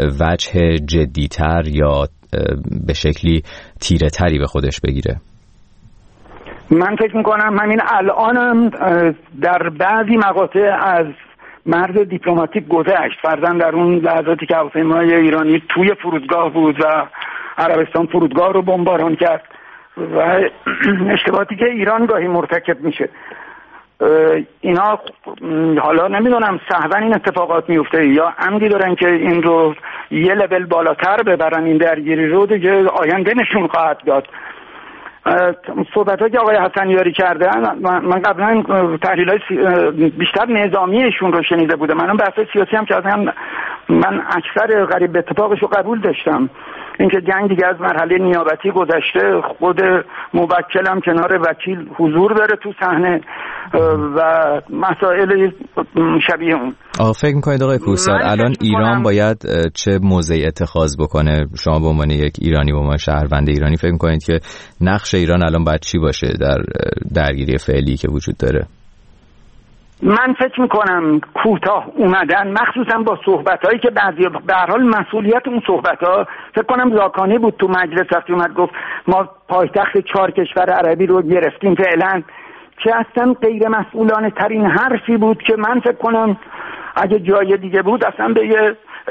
S4: وجه جدی‌تر یا به شکلی تیره تری به خودش بگیره؟
S10: من فکر میکنم همین الانم در بعضی مقاطع از مرز دیپلماتیک گذشت، فرضاً در اون لحظاتی که هواپیمای ایرانی توی فرودگاه بود و عربستان فرودگاه رو بمباران کرد و اشتباهاتی که ایران گاهی مرتکب میشه اینا، حالا نمیدونم سهوا این اتفاقات میفته یا عمدی دارن که این رو یه لول بالاتر ببرن، این درگیری رو دیگه آینده نشون خواهد داد. صحبت‌هایی که آقای حسنیاری کردن، من قبلا تحلیل‌های بیشتر نظامیشون رو شنیده بودم. من بحث سیاسی هم کردم، من اکثر قریب به اتفاقش رو قبول داشتم. اینکه جنگ دیگه از مرحله نیابتی گذشته، خود موکلم کنار وکیل حضور داره تو صحنه و مسائل شبیه اون.
S4: آه فکر می‌کنید آقای کوهسار الان ایران باید چه موضعی اتخاذ بکنه؟ شما به عنوان یک ایرانی، به عنوان شهروند ایرانی، فکر می‌کنید که نقش ایران الان باید چی باشه در درگیری فعلی که وجود داره؟
S10: من فکر میکنم کوتاه اومدن، مخصوصا با صحبت‌هایی که بعضی به هر حال مسئولیت اون صحبت‌ها فکر کنم لاکانی بود تو مجلس وقتی اومد گفت ما پایتخت چهار کشور عربی رو گرفتیم فعلا، که اصلا غیر مسئولانه ترین حرفی بود که من فکر کنم اگه جای دیگه بود اصلا به یه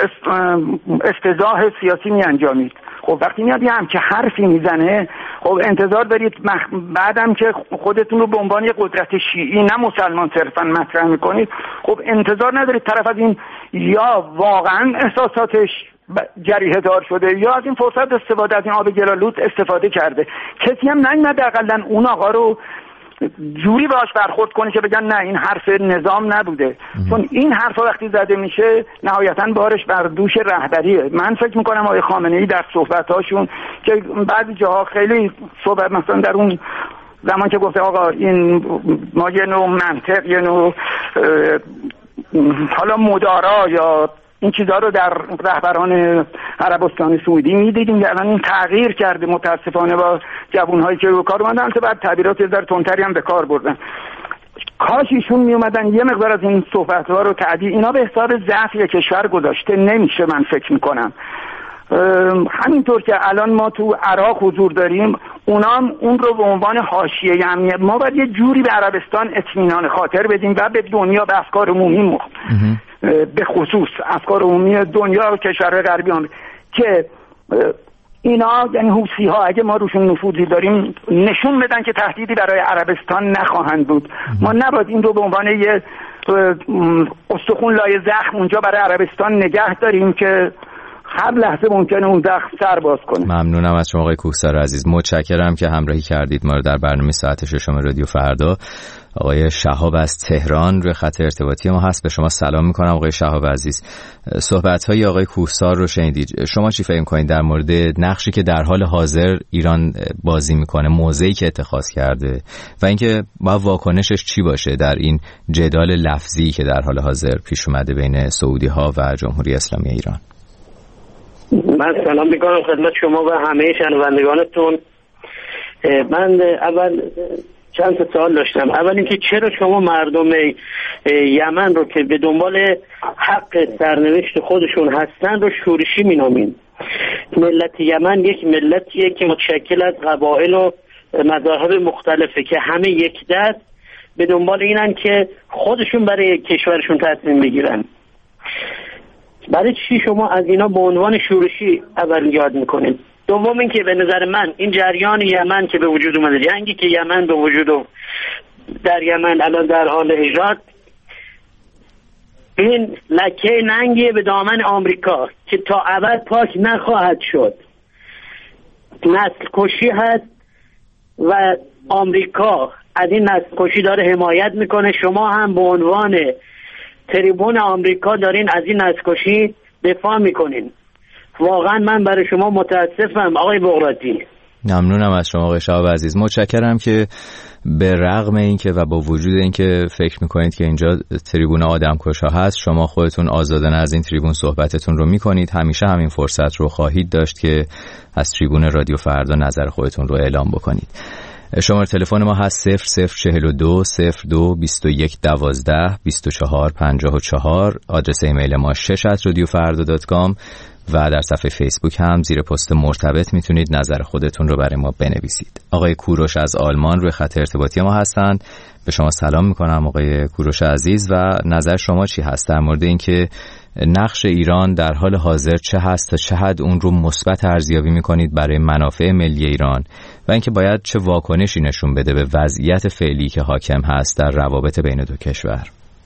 S10: افتضاح سیاسی می انجامید. خب وقتی میاد یه همچه حرفی میزنه، خب انتظار دارید مخ... بعدم که خودتون رو به عنوان یه قدرت شیعی نه مسلمان صرفا مطرح میکنید، خب انتظار ندارید طرف از این یا واقعا احساساتش جریحه دار شده یا از این فرصت استفاده، از این آب گلالود استفاده کرده. کسی هم نیومده اقلا اون آقا رو جوری باش برخورد کنه که بگن نه این حرف نظام نبوده. چون این حرفا وقتی زده میشه نهایتاً بارش بر دوش رهبریه. من فکر میکنم آقای خامنه‌ای در صحبتاشون که بعضی جاها خیلی صحبت، مثلا در اون زمان که گفته آقا این ما یه نوع منطق، یه نوع حالا مدارا یا این چیزها رو در رهبران عربستان سعودی میدیدیم که الان این تغییر کرده متاسفانه با جوانهایی که رو کار اومدن، که بعد تعبیرات در تندتری هم به کار بردن. کاش ایشون می اومدن یه مقدار از این صحبت‌ها رو تعدیل، اینا به حساب ضعف کشور گذاشته نمیشه. من فکر میکنم همینطور که الان ما تو عراق حضور داریم، اونا هم اون رو به عنوان حاشیه امنیت، ما باید یه جوری به عربستان اطمینان خاطر بدیم و به دنیا به افکار عمومی به خصوص افکار عمومی دنیا و کشورهای غربی که اینا یعنی حوثی ها اگه ما روشون نفوذی داریم نشون بدن که تهدیدی برای عربستان نخواهند بود. ما نباید این رو به عنوان یه استخون لای زخم اونجا برای عربستان نگه داریم که هر لحظه ممکنه اون زخم سر باز کنه.
S4: ممنونم از شما آقای کوهسار عزیز، متشکرم که همراهی کردید ما رو در برنامه ساعت ششم رادیو فردا. آقای شهاب از تهران روی خط ارتباطی ما هست. به شما سلام میکنم آقای شهاب عزیز. صحبت‌های آقای کوهسار رو شنیدید، شما چی فکر می‌کنید در مورد نقشی که در حال حاضر ایران بازی میکنه، موضعی که اتخاذ کرده و اینکه با واکنشش چی باشه در این جدال لفظی که در حال حاضر پیش اومده بین سعودی‌ها و جمهوری اسلامی ایران؟
S11: من سلام میکنم خدمت شما و همه شنوندگانتون. من اول چند تا سوال داشتم. اول اینکه چرا شما مردم یمن رو که به دنبال حق سرنوشت خودشون هستن رو شورشی مینامین؟ ملت یمن یک ملتیه که متشکل از قبایل و مذاهب مختلفه که همه یک دست به دنبال اینن که خودشون برای کشورشون تصمیم بگیرن. برای چی شما از اینا به عنوان شورشی اول یاد میکنید؟ دوم اینکه به نظر من این جریان یمن که به وجود اومده، جنگی که یمن به وجود در یمن الان در حال ایجاد، این لکه ننگیه به دامن آمریکا که تا ابد پاک نخواهد شد. نسل کشی هست و آمریکا از این نسل کشی داره حمایت میکنه. شما هم به عنوان تریبون آمریکا دارین از این نسل کشی دفاع میکنین. واقعا من برای شما متاسفم آقای بغراتی.
S4: ممنونم از شما آقای شهاب عزیز، متشکرم که به رغم اینکه و با وجود اینکه فکر میکنید که اینجا تریبون آدمکشا هست، شما خودتون آزادانه از این تریبون صحبتتون رو میکنید. همیشه همین فرصت رو خواهید داشت که از تریبون رادیو فردا نظر خودتون رو اعلام بکنید. شماره تلفن ما هست صفر صفر چهل و دو صفر دو بیست و یک دوازده بیست و چهار پنجاه و چهار. آدرس ایمیل ما شش ات رادیو فردا دات کام و در صفحه فیسبوک هم زیر پست مرتبط میتونید نظر خودتون رو برای ما بنویسید. آقای کوروش از آلمان روی خط ارتباطی ما هستند. به شما سلام میکنم آقای کوروش عزیز و نظر شما چی هست در مورد اینکه نقش ایران در حال حاضر چه هست تا چه حد اون رو مثبت ارزیابی میکنید برای منافع ملی ایران و اینکه باید چه واکنشی نشون بده به وضعیت فعلی که حاکم هست در روابط بین دو کشور؟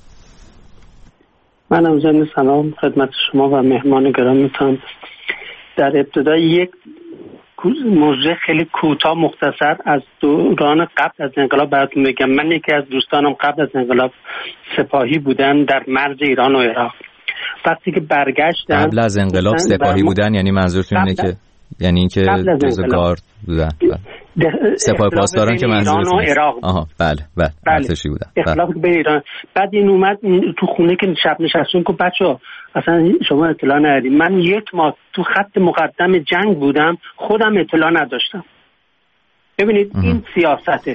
S12: من هم ضمن سلام خدمت شما و مهمان گرامیتان. در ابتدای یک موضوع خیلی کوتاه مختصر از دوران قبل از انقلاب براتون بگم. من یکی از دوستانم قبل از انقلاب سپاهی بودن در مرز ایران و عراق. وقتی که برگشتن
S4: قبل از انقلاب سپاهی بودن یعنی منظورتون اینه که یعنی اینکه روزگار بودن سپاه پاسداران که منظورتون آها بله بله ارتشی بودن
S12: اختلاف به ایران. بعد این اومد تو خونه که شب نشستون که بچه‌ها اصلا شما اطلاع ندارید، من یک ماه تو خط مقدم جنگ بودم خودم اطلاع نداشتم. ببینید اه. این سیاسته.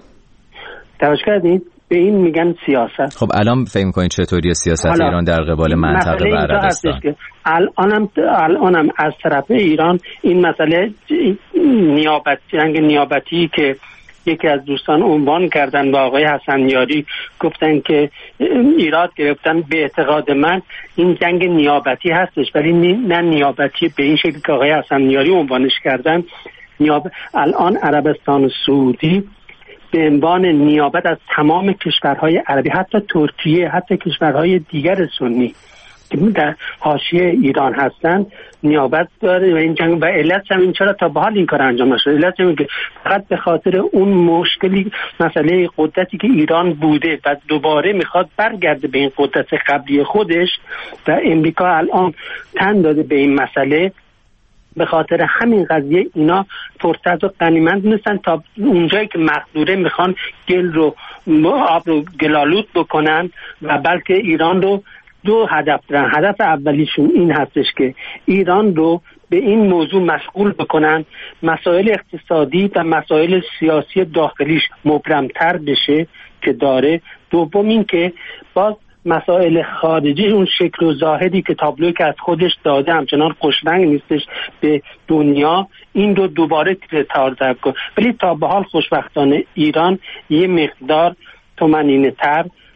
S12: توجه کردین؟ به این میگن سیاست.
S4: خب الان فکر می‌کنید چطوری سیاست ایران در قبال منطقه و عربستان؟
S12: الانم الانم از طرف ایران این مسئله نیابت جنگ نیابتی که یکی از دوستان عنوان کردن با آقای حسن یاری گفتن که ایراد گرفتن، به اعتقاد من این جنگ نیابتی هستش ولی نه نیابتی به این شکلی که آقای حسن یاری عنوانش کردن. نیاب... الان عربستان سعودی به عنوان نیابت از تمام کشورهای عربی، حتی ترکیه، حتی کشورهای دیگر سنی که در حاشیه ایران هستن نیابت داره و این جنگ و علت هم این چرا تا به حال این کار انجام نشده. علت هم که فقط به خاطر اون مشکلی مسئله قدرتی که ایران بوده و دوباره میخواد برگرده به این قدرت قبلی خودش و امریکا الان تن داده به این مسئله. به خاطر همین قضیه اینا فرصت و غنیمت دونستن تا اونجایی که مقدوره میخوان گل رو آب رو گلالود بکنن و بلکه ایران رو دو هدف دارن. هدف اولیشون این هستش که ایران رو به این موضوع مشغول بکنن، مسائل اقتصادی و مسائل سیاسی داخلیش مبرمتر بشه که داره. دوم این که باز مسائل خارجی اون شکل و ظاهری که تابلوی که از خودش داده همچنان خوشرنگ نیستش به دنیا، این رو دوباره تار زد کن. ولی تا به حال خوشبختانه ایران یه مقدار طمأنینه تر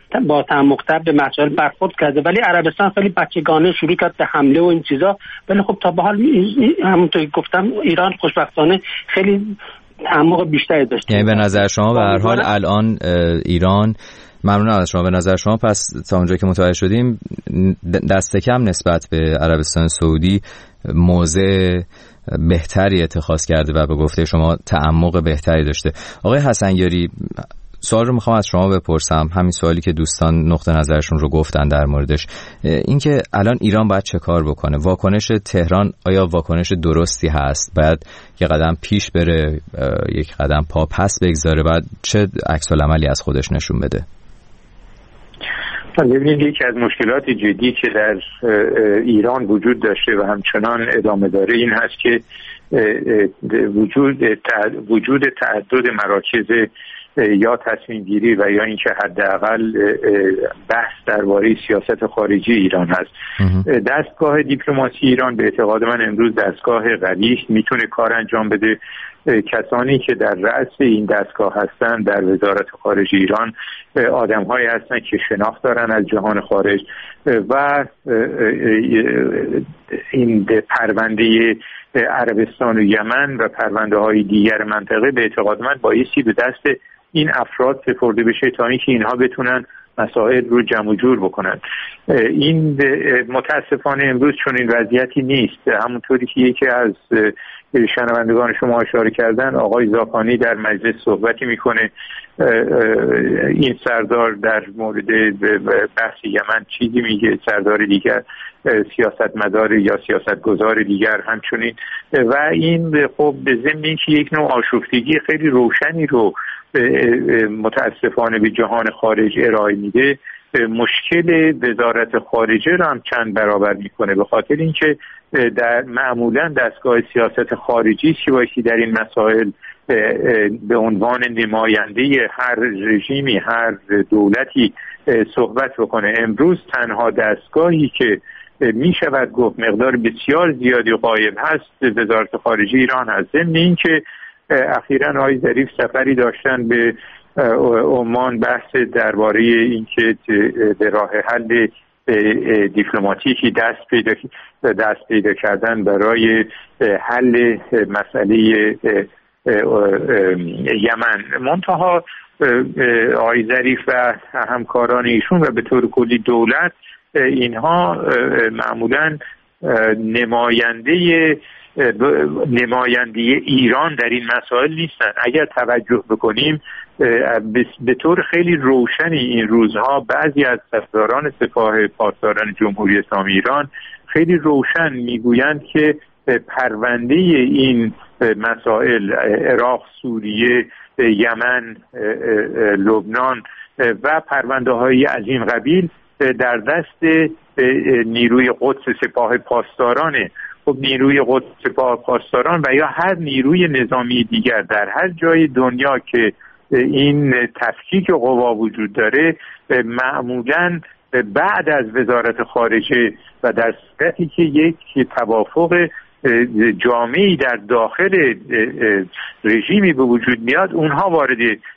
S12: با تعمق‌تر به مسائل برخورد کرده، ولی عربستان خیلی بچگانه شروع کرد به حمله و این چیزا. ولی خب تا به حال همونطور که گفتم ایران خوشبختانه خیلی تعمق بیشتری داشته.
S4: یعنی به نظر شما به هر حال الان ایران، ممنون از شما، به نظر شما پس تا اونجا که متوجه شدیم دست کم نسبت به عربستان سعودی موضع بهتری اتخاذ کرده و به گفته شما تعمق بهتری داشته. آقای حسنیاری، سوال رو میخوام از شما بپرسم، همین سوالی که دوستان نقطه نظرشون رو گفتن در موردش، اینکه الان ایران باید چه کار بکنه؟ واکنش تهران آیا واکنش درستی هست؟ باید یک قدم پیش بره، یک قدم پا پس بگذاره؟ باید چه عکس العملی از خودش نشون بده؟
S7: ببینید، یکی از مشکلات جدی که در ایران وجود داشته و همچنان ادامه داره این هست که وجود وجود تعدد مراکز یا تصمیم گیری و یا اینکه حداقل بحث درباره سیاست خارجی ایران هست. دستگاه دیپلماسی ایران به اعتقاد من امروز دستگاه قوی است، میتونه کار انجام بده. کسانی که در رأس این دستگاه هستند در وزارت خارجه ایران آدم‌هایی هستند که شناخت دارن از جهان خارج و این پرونده عربستان و یمن و پرونده های دیگر منطقه به اعتقاد من بایستی به دست این افراد سپرده بشه تا اینکه اینها بتونن مسائل رو جمع و جور بکنن. این متاسفانه امروز چون این وضعیتی نیست. همونطوری که یکی از شنوندگان شما اشاره کردن، آقای زاکانی در مجلس صحبتی میکنه، این سردار در مورد بحث یمن چیزی میگه، سردار دیگر سیاستمدار یا سیاستگزار دیگر همچنین، و این خب به ضمن اینکه یک نوع آشفتگی خیلی روشنی رو متاسفانه به جهان خارج ارائه میده، مشکل وزارت خارجه رو هم چند برابر میکنه، به خاطر اینکه در معمولا دستگاه سیاست خارجی که بایستی در این مسائل به عنوان نماینده هر رژیمی، هر دولتی صحبت بکنه. امروز تنها دستگاهی که می شود گفت مقدار بسیار زیادی غایب هست وزارت خارجه ایران هست. ضمن این که اخیراً آقای ظریف سفری داشتن به عمان، بحث درباره اینکه به راه حل دیپلماتیکی دست پیدا دست پیدا کردن برای حل مسئله یمن. منتها آقای ظریف و همکاران ایشون و به طور کلی دولت، اینها معمولاً نماینده نماینده ایران در این مسائل نیستن. اگر توجه بکنیم به طور خیلی روشنی این روزها بعضی از سرداران سپاه پاسداران جمهوری اسلامی ایران خیلی روشن میگویند که پرونده این مسائل عراق، سوریه، یمن، لبنان و پرونده های از این قبیل در دست نیروی قدس سپاه پاسدارانه. خب نیروی قدس سپاه پاسداران و یا هر نیروی نظامی دیگر در هر جای دنیا که این تفکیک قوا وجود داره، معمولاً بعد از وزارت خارجه و در صورتی که یک توافق جامعی در داخل رژیمی به وجود میاد، اونها وارد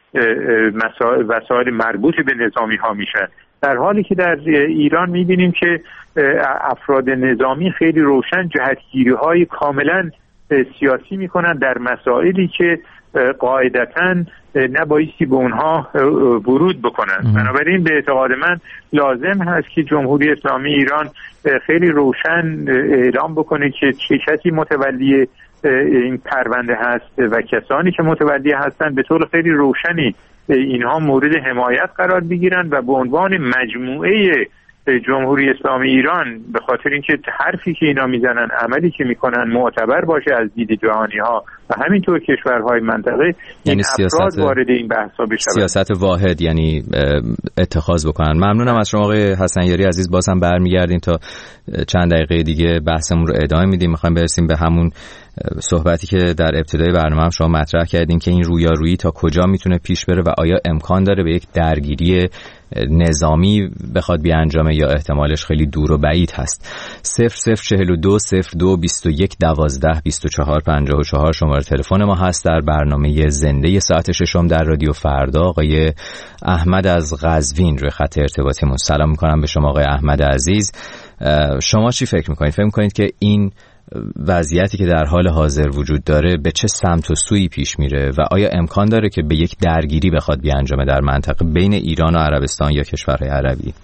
S7: مسائل مربوط به نظامی ها میشن. در حالی که در ایران میبینیم که افراد نظامی خیلی روشن جهتگیری های کاملا سیاسی میکنن در مسائلی که قاعدتاً نبایستی به اونها ورود بکنن. بنابراین به اعتقاد من لازم هست که جمهوری اسلامی ایران خیلی روشن اعلام بکنه که چه کسی متولی این پرونده هست و کسانی که متولی هستن به طور خیلی روشنی اینها مورد حمایت قرار بگیرن و به عنوان مجموعه جمهوری اسلامی ایران، به خاطر اینکه حرفی که اینا میزنن، عملی که میکنن معتبر باشه از دید جهانی ها و همینطور کشورهای منطقه،
S4: یعنی
S7: این افراد وارد این بحثا بشن،
S4: سیاست واحد یعنی اتخاذ بکنن. ممنونم از شما آقای حسنیاری عزیز. باز هم برمیگردیم تا چند دقیقه دیگه بحثمون رو ادامه میدیم. میخوایم برسیم به همون صحبتی که در ابتدای برنامه هم شما مطرح کردین که این رویارویی تا کجا میتونه پیش بره و آیا امکان داره به یک درگیری نظامی بخواد بیانجامه یا احتمالش خیلی دور و بعید هست. صفر صفر چهل و دو صفر دو بیست و یک دوازده بیست و چهار پنجاه و چهار شماره تلفن ما هست. در برنامه زنده ساعت ششم در رادیو فردا آقای احمد از قزوین روی خط ارتباطیمون. سلام میکنم به شما آقای احمد عزیز. شما چی فکر میکنید؟ فکر میکنید که این وضعیتی که در حال حاضر وجود داره به چه سمت و سوی پیش میره و آیا امکان داره که به یک درگیری بخواد بیانجامه در منطقه بین ایران و عربستان یا کشورهای عربی؟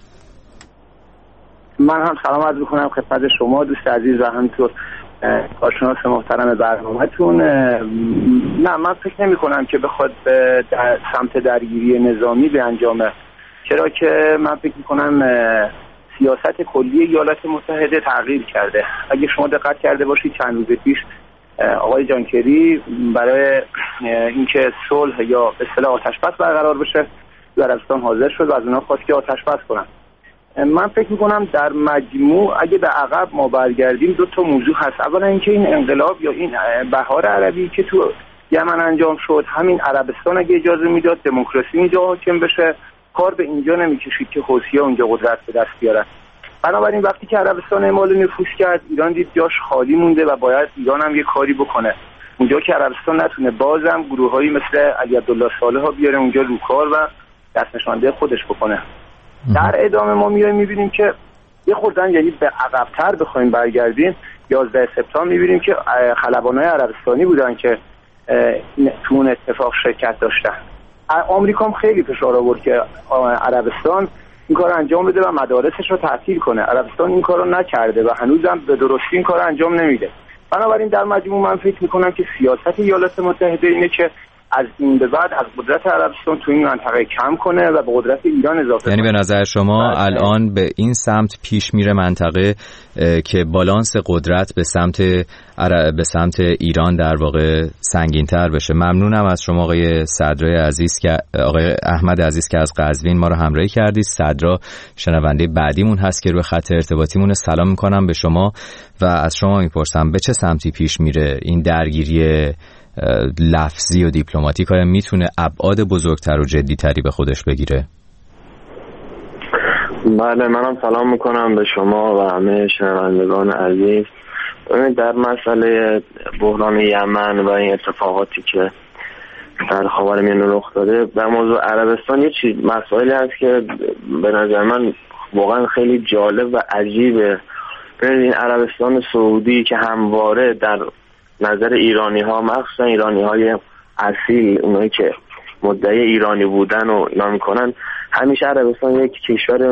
S13: من هم سلام عرض میکنم خدمت شما دوست عزیز و همینطور کارشناس محترم برنامه‌تون. نه، من فکر نمی کنم که بخواد به در سمت درگیری نظامی بیانجامه، چرا که من فکر میکنم سیاست کلی ایالات متحده تغییر کرده. اگه شما دقت کرده باشید چند روز پیش آقای جان کری برای اینکه صلح یا به اصطلاح آتش‌بس برقرار بشه در عربستان حاضر شد و از اونها خواست که آتش‌بس کنن. من فکر میکنم در مجموع اگه به عقب ما برگردیم دو تا موضوع هست. اولا اینکه این انقلاب یا این بهار عربی که تو یمن انجام شد، همین عربستان اگه اجازه میداد دموکراسی اینجا حاکم بشه، کار به اینجا نمیکشید که حوثی‌ها اونجا قدرت به دست بیارن. بنابراین وقتی که عربستان اعمال نفوذ کرد، ایران دید جاش خالی مونده و باید ایران هم یه کاری بکنه. اونجا که عربستان نتونه، بازم گروه‌هایی مثل علی عبدالله صالح ها بیاره اونجا رو کار و دست نشانده خودش بکنه. در ادامه ما میایم میبینیم که یه خوردن یعنی به عقب‌تر بخوایم برگردیم، یازده سپتامبر میبینیم که خلبانای عربستانی بودن که تو اون اتفاق شرکت داشتن. آمریکا هم خیلی فشار آورد که عربستان این کار انجام بده و مدارسش رو تعطیل کنه. عربستان این کار رو نکرده و هنوزم به درستی این کار انجام نمیده. بنابراین در مجموع من فکر میکنم که سیاست ایالات متحده اینه که از این به بعد از قدرت عربستان تو این منطقه کم کنه و به قدرت ایران اضافه
S4: یعنی
S13: کنه.
S4: به نظر شما الان به این سمت پیش میره منطقه که بالانس قدرت به سمت به سمت ایران در واقع سنگین‌تر بشه. ممنونم از شما آقای صدرای عزیز که آقای احمد عزیز که از قزوین ما رو همراهی کردید. صدرا شنونده بعدیمون هست که روی خط ارتباطیمون. سلام میکنم به شما و از شما میپرسم به چه سمتی پیش میره این درگیری لفظی و دیپلماتیک؟ آیا میتونه ابعاد بزرگتر و جدیتری به خودش بگیره؟
S14: بله، منم سلام میکنم به شما و همه شنوندگان عزیز. در مسئله بحران یمن و این اتفاقاتی که در خاورمیانه رخ داده، در موضوع عربستان یه چیز مسائلی هست که به نظر من واقعا خیلی جالب و عجیبه. این عربستان سعودی که همواره در نظر ایرانی ها، مخصوصا ایرانی های اصیل، اونایی که مدعی ایرانی بودن و اینا میکنن، همیشه عربستان یک کشور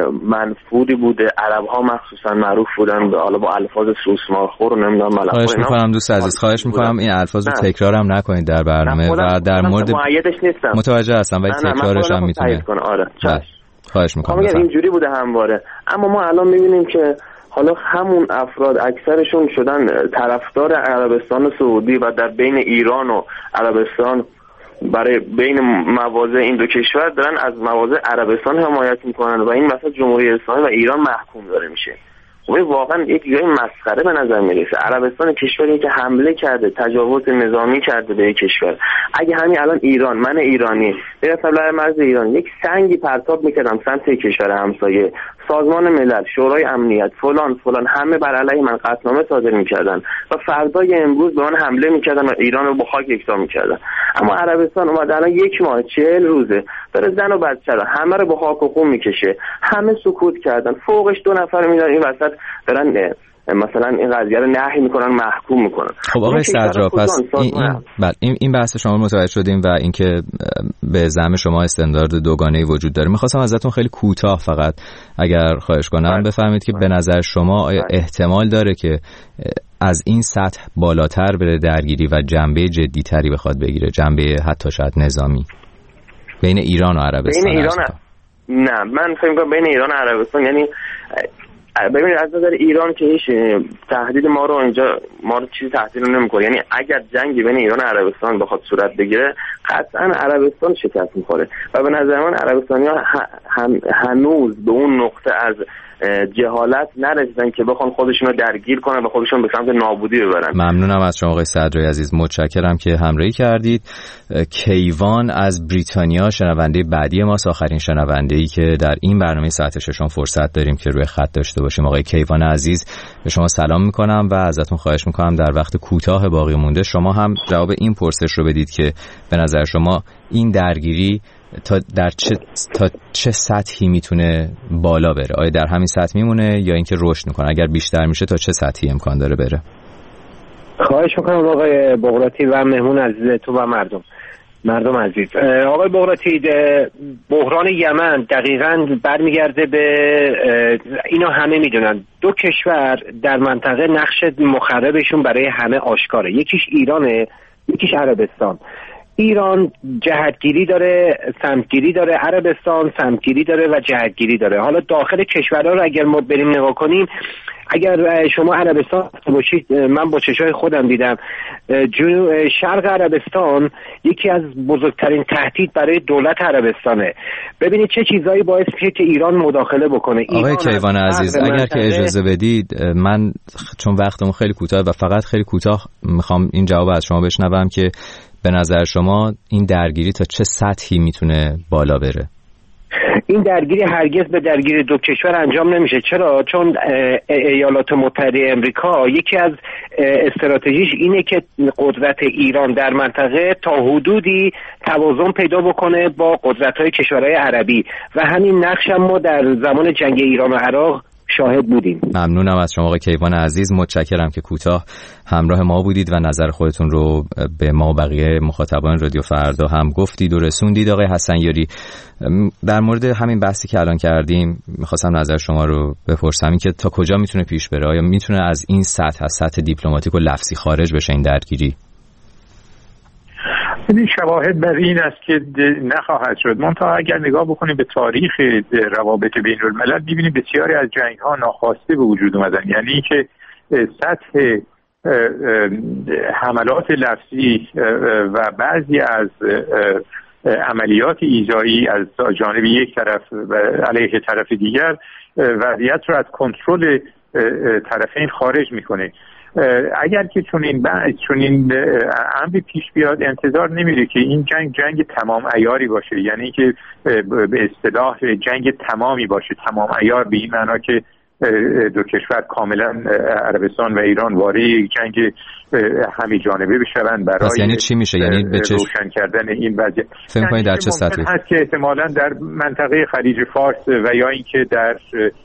S14: منفوری بوده. عرب ها مخصوصا معروف بودن به حالا با الفاظ سوسمارخور و نمیدونم ملخ.
S4: خواهش میکنم دوست عزیز، خواهش میکنم این الفاظ رو تکرارم نکنید در برنامه و در مورد متوجه هستم ولی تکرارش هم میتونه.
S14: آره
S4: خواهش میکنم.
S14: اینجوری بوده همواره. اما ما الان میبینیم که حالا همون افراد اکثرشون شدن طرفدار عربستان سعودی و در بین ایران و عربستان برای بین مواضع این دو کشور دارن از مواضع عربستان حمایت میکنن و این مثلا جمهوری اسلامی و ایران محکوم داره میشه. خب واقعا یک جای مسخره به نظر میرسه. عربستان کشوری که حمله کرده، تجاوز نظامی کرده به یک کشور. اگه همین الان ایران، من ایرانی برسم لای مرز ایران یک سنگی پرتاب میکردم سمت کشور همسایه، سازمان ملل، شورای امنیت، فلان فلان همه بر علیه من قطعنامه صادر میکردن و فردای امروز به من حمله میکردن و ایران رو با خاک یکسان میکردن. اما عربستان اومد الان یک ماه چهل روزه داره زن و بچه رو همه رو با خاک و خون میکشه. همه سکوت کردن، فوقش دو نفر میدن این وسط دارن مثلا این قضیه رو نهی میکنن، محکوم میکنن.
S4: خب آقای صدرا، پس این این, این این بحث شما متوجه شدیم و اینکه به زعم شما استاندارد دوگانه‌ای وجود داره. میخواستم ازتون خیلی کوتاه فقط اگر خواهش کنم بفهمید که به نظر شما آیا احتمال داره که از این سطح بالاتر بره درگیری و جنبه جدی‌تری بخواد بگیره، جنبه حتی شاید نظامی بین ایران و عربستان؟
S14: بین ایران نه، من فکر می‌کنم بین ایران و عربستان، یعنی ببینید از نظر ایران که هیچ تهدید ما رو اینجا ما رو چیزی تهدید نمی‌کنه. یعنی اگر جنگی بین ایران و عربستان بخواد صورت بگیره قطعا عربستان شکست می‌خوره و به نظر من عربستانی‌ها هنوز به اون نقطه از جهالت نرسیدن که بخوان خودشون رو درگیر کنن و خودشون به سمت نابودی ببرن.
S4: ممنونم از شما آقای صدرایی عزیز، متشکرم که همراهی کردید. کیوان از بریتانیا شنونده بعدی ماست، آخرین شنونده‌ای که در این برنامه ساعت ششم فرصت داریم که روی خط داشته باشیم. آقای کیوان عزیز به شما سلام میکنم و ازتون خواهش میکنم در وقت کوتاه باقی مونده شما هم جواب این پرسش رو بدید که به نظر شما این درگیری تا در چه تا چه سطحی میتونه بالا بره؟ آیا در همین سطح میمونه یا اینکه رشد میکنه؟ اگر بیشتر میشه تا چه سطحی امکان داره بره؟
S15: خواهش میکنم آقای بغراتی و مهمون عزیزتون و مردم مردم عزیز. آقای بغراتی، بحران یمن دقیقاً برمیگرده به اینا، همه میدونن دو کشور در منطقه نقش مخربشون برای همه آشکاره، یکیش ایرانه یکیش عربستان. ایران جهتگیری داره، سمتگیری داره، عربستان سمتگیری داره و جهتگیری داره. حالا داخل کشورها رو اگر ما بریم نگاه کنیم، اگر شما عربستان باشید، من با چشای خودم دیدم شرق عربستان یکی از بزرگترین تهدید برای دولت عربستانه. ببینید چه چیزایی باعث میشه که ایران مداخله بکنه.
S4: آقای کیوان عزیز اگر که اجازه بدید، من چون وقتمون خیلی کوتاه و فقط خیلی کوتاه میخوام این جواب از شما بشنوم که به نظر شما این درگیری تا چه سطحی میتونه بالا بره؟
S15: این درگیری هرگز به درگیری دو کشور انجام نمیشه. چرا؟ چون ایالات متحده امریکا یکی از استراتژیش اینه که قدرت ایران در منطقه تا حدودی توازن پیدا بکنه با قدرت‌های کشورهای عربی و همین نقش هم ما در زمان جنگ ایران و عراق شاهد بودیم.
S4: ممنونم از شما آقای کیوان عزیز، متشکرم که کوتاه همراه ما بودید و نظر خودتون رو به ما و بقیه مخاطبان رادیو فردا هم گفتید و رسوندید. آقای حسن یاری، در مورد همین بحثی که الان کردیم میخواستم نظر شما رو بپرسم، این که تا کجا میتونه پیش بره؟ آیا میتونه از این سطح، از سطح دیپلماتیک و لفظی خارج بشه این درگیری؟
S7: این شواهد بر این است که نخواهد شد. منتها اگر نگاه بکنیم به تاریخ روابط بین الملل می‌بینیم بسیاری از جنگ‌ها ناخواسته به وجود اومدن، یعنی که سطح حملات لفظی و بعضی از عملیات ایذایی از جانب یک طرف و علیه طرف دیگر وضعیت رو از کنترل طرفین خارج میکنه. اگر که چون این چون این امری پیش بیاد، انتظار نمیره که این جنگ جنگ تمام عیاری باشه، یعنی که به اصطلاح جنگ تمامی باشه، تمام عیار به این معنا که دو کشور کاملا عربستان و ایران وارد جنگ همه جانبه بشوند. برای
S4: یعنی چی میشه؟ یعنی به چه
S7: روشن کردن این وضعیت
S4: فهم کنید در چه سطحی
S7: هست که احتمالاً در منطقه خلیج فارس و یا اینکه در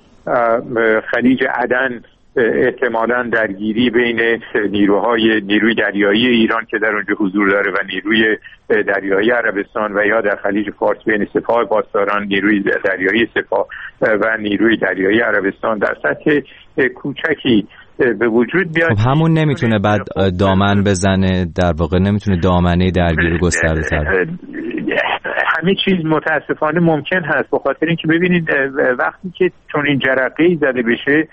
S7: خلیج عدن احتمالاً درگیری بین نیروهای نیروی دریایی ایران که در اونجا حضور داره و نیروی دریایی عربستان و یا در خلیج فارس بین سپاه پاسداران، نیروی دریایی سپاه و نیروی دریایی عربستان در سطح کوچکی به وجود بیاد.
S4: خب همون نمیتونه بعد دامن بزنه، در واقع نمیتونه دامنه درگیری گسترده تر.
S7: همه چیز متاسفانه ممکن هست، به خاطر اینکه ببینید وقتی که چون این جرقه‌ای زده بشه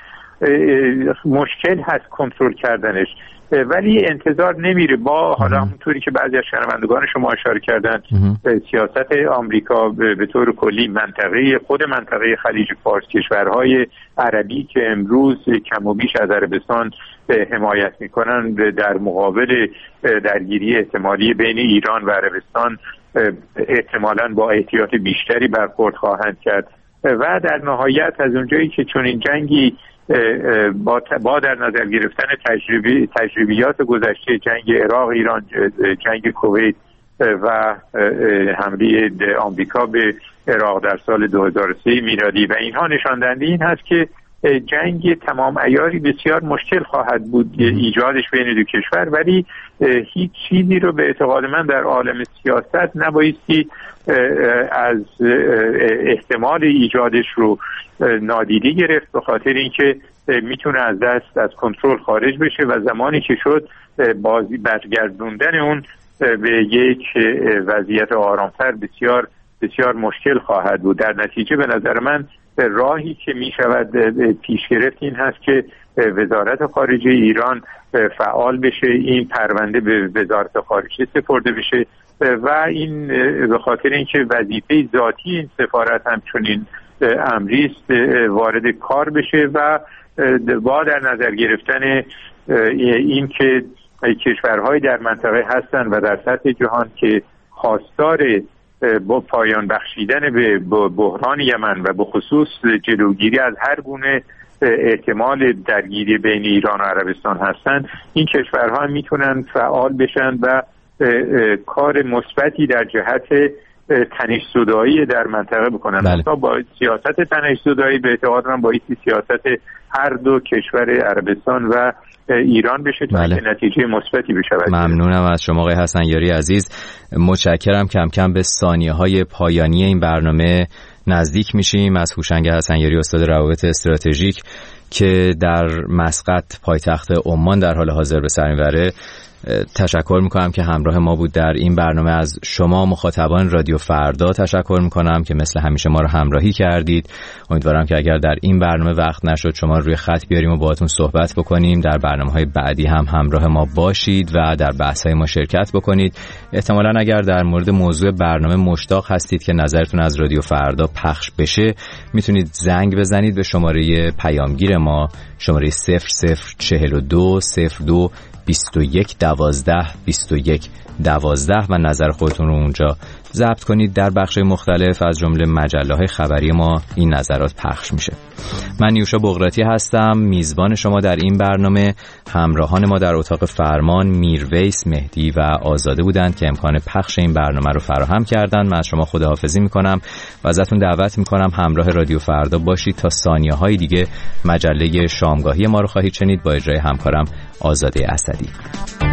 S7: مشکل هست کنترل کردنش، ولی انتظار نمیره با حالا همونطوری که بعضی از شنوندگان شما اشاره کردن سیاست آمریکا به طور کلی منطقه خود منطقه خلیج فارس، کشورهای عربی که امروز کم و بیش از عربستان حمایت میکنن در مقابل درگیری احتمالی بین ایران و عربستان احتمالاً با احتیاط بیشتری برخورد خواهند کرد و در نهایت از اونجایی که چون این جنگی با, با در نظر گرفتن تجربی تجربیات گذشته جنگ عراق ایران، جنگ کویت و حمله آمریکا به عراق در سال دو هزار و سه میلادی و اینها نشان دهنده این هست که جنگ تمام عیاری بسیار مشکل خواهد بود ایجادش بین دو کشور، ولی هیچ چیزی رو به اعتقاد من در عالم سیاست نبایستی از احتمال ایجادش رو نادیده گرفت، به خاطر اینکه میتونه از دست از کنترل خارج بشه و زمانی که شد بازی برگردوندن اون به یک وضعیت آرامتر بسیار بسیار مشکل خواهد بود. در نتیجه به نظر من راهی که می شود پیش گرفت این هست که وزارت خارجه ایران فعال بشه، این پرونده به وزارت خارجه سپرده بشه و این به خاطر اینکه وظیفه ذاتی این سفارت همچنین امری است وارد کار بشه و با در نظر گرفتن این که کشورهای در منطقه هستن و در سطح جهان که خواستار با پایان بخشیدن به بحران یمن و به خصوص جلوگیری از هر گونه احتمال درگیری بین ایران و عربستان هستند، این کشورها هم میتونن فعال بشن و کار مثبتی در جهت تنش زدایی در منطقه بکنن.
S4: بله.
S7: تا با سیاست تنش زدایی به اعتقاد من باید سیاست هر دو کشور عربستان و ایران بشه تا
S4: بله.
S7: که نتیجه مثبتی بشود.
S4: ممنونم از شما آقای حسن یاری عزیز. متشکرم. کم کم به ثانیه‌های پایانی این برنامه نزدیک میشیم. از هوشنگ حسن یاری استاد روابط استراتژیک که در مسقط پایتخت عمان در حال حاضر به سر میبره تشکر میکنم که همراه ما بود در این برنامه. از شما مخاطبان رادیو فردا تشکر میکنم که مثل همیشه ما رو همراهی کردید. امیدوارم که اگر در این برنامه وقت نشد شما روی خط بیاریم و باهاتون صحبت بکنیم. در برنامه‌های بعدی هم همراه ما باشید و در بحث‌های ما شرکت بکنید. احتمالاً اگر در مورد موضوع برنامه مشتاق هستید که نظرتون از رادیو فردا پخش بشه، میتونید زنگ بزنید به شماره پیامگیر ما، شماره صفر صفر چهل و دو صفر دو بیست و یک دوازده بیست و یک دوازده و نظر خودتون رو اونجا ضبط کنید. در بخش مختلف از جمله مجله‌های خبری ما این نظرات پخش میشه. من نیوشا بغراتی هستم، میزبان شما در این برنامه. همراهان ما در اتاق فرمان میرویس، مهدی و آزاده بودند که امکان پخش این برنامه رو فراهم کردند. من از شما خداحافظی میکنم و ازتون دعوت میکنم همراه رادیو فردا باشید تا ثانیه‌های دیگه مجله شامگاهی ما رو خواهید شنید با اجرای همکارم آزاده اسدی.